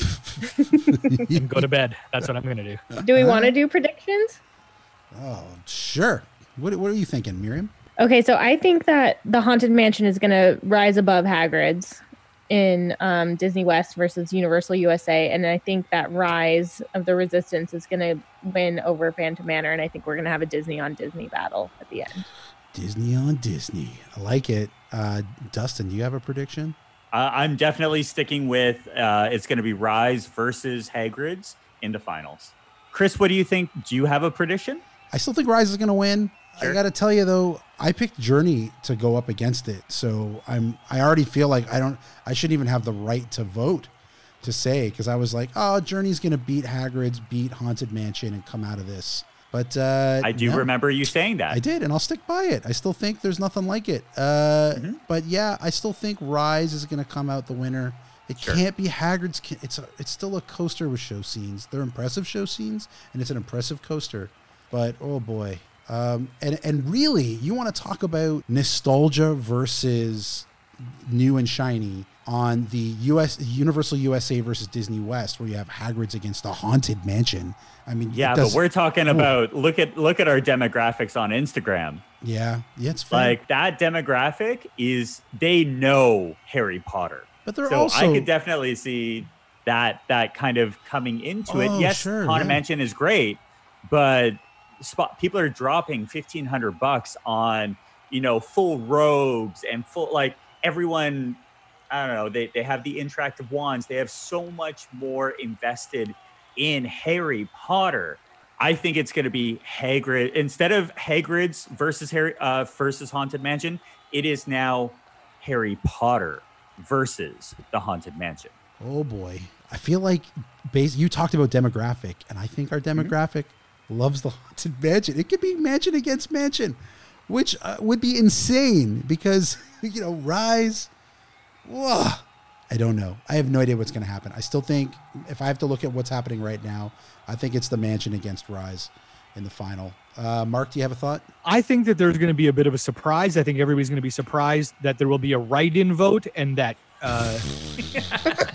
and go to bed. That's what I'm gonna do. Do we want to do predictions? Oh, sure. What, what are you thinking, Miriam? Okay, so I think that the Haunted Mansion is going to rise above Hagrid's in um, Disney West versus Universal U S A. And I think that Rise of the Resistance is going to win over Phantom Manor. And I think we're going to have a Disney on Disney battle at the end. Disney on Disney. I like it. Uh, Dustin, do you have a prediction? Uh, I'm definitely sticking with uh, it's going to be Rise versus Hagrid's in the finals. Chris, what do you think? Do you have a prediction? I still think Rise is going to win. Sure. I got to tell you though, I picked Journey to go up against it, so I'm. I already feel like I don't. I shouldn't even have the right to vote to say because I was like, oh, Journey's going to beat Hagrid's, beat Haunted Mansion, and come out of this. But uh, I do no, remember you saying that. I did, and I'll stick by it. I still think there's nothing like it. Uh, Mm-hmm. But yeah, I still think Rise is going to come out the winner. It Sure. can't be Hagrid's. ca- It's a, it's still a coaster with show scenes. They're impressive show scenes, and it's an impressive coaster. But oh boy, um, and and really, you want to talk about nostalgia versus new and shiny on the U S Universal U S A versus Disney West, where you have Hagrid's against the Haunted Mansion. I mean, it Yeah, but does- we're talking about look at look at our demographics on Instagram. yeah, yeah, it's fine. Like that demographic is they know Harry Potter. But they're so also I could definitely see that that kind of coming into it. Oh, Yes, sure, Haunted yeah. Mansion is great, but spot people are dropping fifteen hundred bucks on you know full robes and full like everyone. I don't know. They they have the interactive wands. They have so much more invested in Harry Potter. I think it's going to be Hagrid instead of Hagrid's versus Harry uh, versus Haunted Mansion. It is now Harry Potter versus the Haunted Mansion. Oh boy, I feel like base. You talked about demographic, and I think our demographic loves the Haunted Mansion. It could be mansion against mansion, which uh, would be insane because you know Rise. Whoa, I don't know. I have no idea what's going to happen. I still think if I have to look at what's happening right now, I think it's the mansion against Rise in the final. Uh, Mark, do you have a thought? I think that there's going to be a bit of a surprise. I think everybody's going to be surprised that there will be a write-in vote and that uh,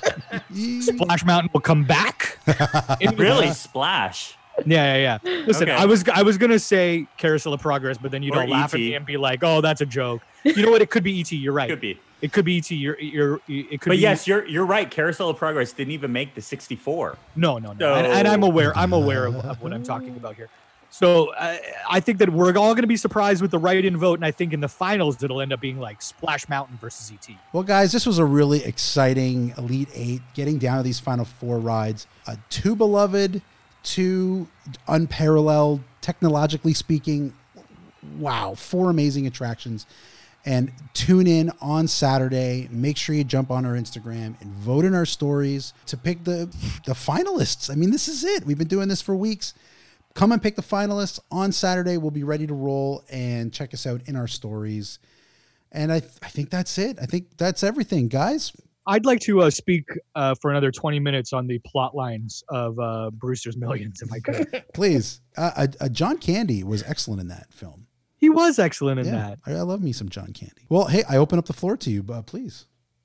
Splash Mountain will come back. Really, Splash. Yeah, yeah, yeah. Listen, Okay. I was I was gonna say Carousel of Progress, but then you'd Or all laugh at E T. me and be like, "Oh, that's a joke." You know what? It could be E T. You're right. Could be. It could be E T. You're you're. It could But be. yes, you're you're right. Carousel of Progress didn't even make the sixty-four. No, no, no. So- And, and I'm aware. I'm aware of, of what I'm talking about here. So uh, I think that we're all going to be surprised with the write-in vote, and I think in the finals it'll end up being like Splash Mountain versus E T. Well, guys, this was a really exciting Elite Eight, getting down to these final four rides. Uh, two beloved, two unparalleled, technologically speaking. Wow, four amazing attractions. And tune in on Saturday. Make sure you jump on our Instagram and vote in our stories to pick the, the finalists. I mean, this is it. We've been doing this for weeks. Come and pick the finalists on Saturday. We'll be ready to roll, and check us out in our stories. And I, th- I think that's it. I think that's everything, guys. I'd like to uh, speak uh, for another twenty minutes on the plot lines of uh, Brewster's Millions, if I could. Please. Uh, uh, uh, John Candy was excellent in that film. He was excellent in Yeah, that. I, I love me some John Candy. Well, hey, I open up the floor to you, uh, please.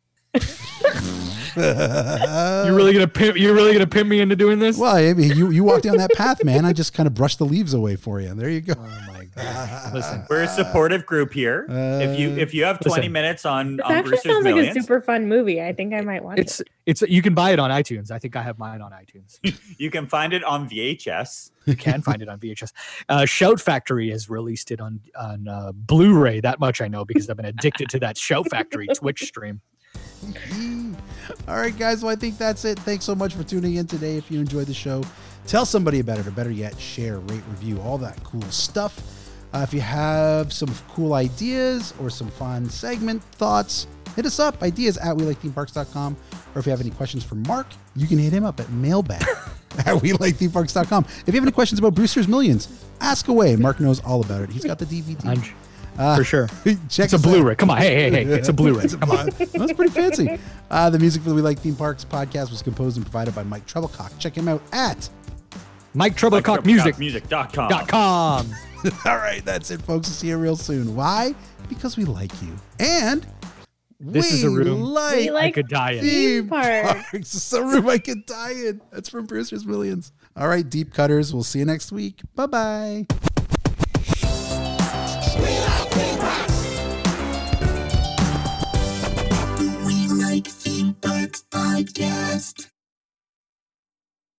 You're really gonna pimp, you're really gonna pimp me into doing this? Well, I mean, you you walked down that path, man. I just kind of brushed the leaves away for you. There you go. Oh my god! Listen, We're a supportive group here. if you if you have twenty listen. minutes on, This on actually Brewster's sounds Millions, like a super fun movie. I think I might watch it's it. it's you can buy it on iTunes. I think I have mine on iTunes. you can find it on V H S. You can find it on V H S. Uh, Shout Factory has released it on on uh, Blu-ray. That much I know because I've been addicted to that Shout Factory Twitch stream. All right, guys. Well, I think that's it. Thanks so much for tuning in today. If you enjoyed the show, tell somebody about it, or better yet, share, rate, review, all that cool stuff. Uh, if you have some cool ideas or some fun segment thoughts, hit us up. Ideas at we like theme parks dot com. Or if you have any questions for Mark, you can hit him up at mailbag at we like theme parks dot com. If you have any questions about Brewster's Millions, ask away. Mark knows all about it. He's got the D V D. I'm- Uh, For sure. check It's a us out. Blu-ray. Come on. Hey, hey, hey. It's a Blu-ray. It's a Come on. That's pretty fancy. Uh, the music for the We Like Theme Parks podcast was composed and provided by Mike Treblecock. Check him out at Mike Treblecock Music. Music dot com. Dot com. All right, that's it, folks. We'll see you real soon. Why? Because we like you. And This we is a room like We like I could die in. theme theme parks. parks. It's a room I could die in. That's from Brewster's Millions. All right, deep cutters. We'll see you next week. Bye-bye.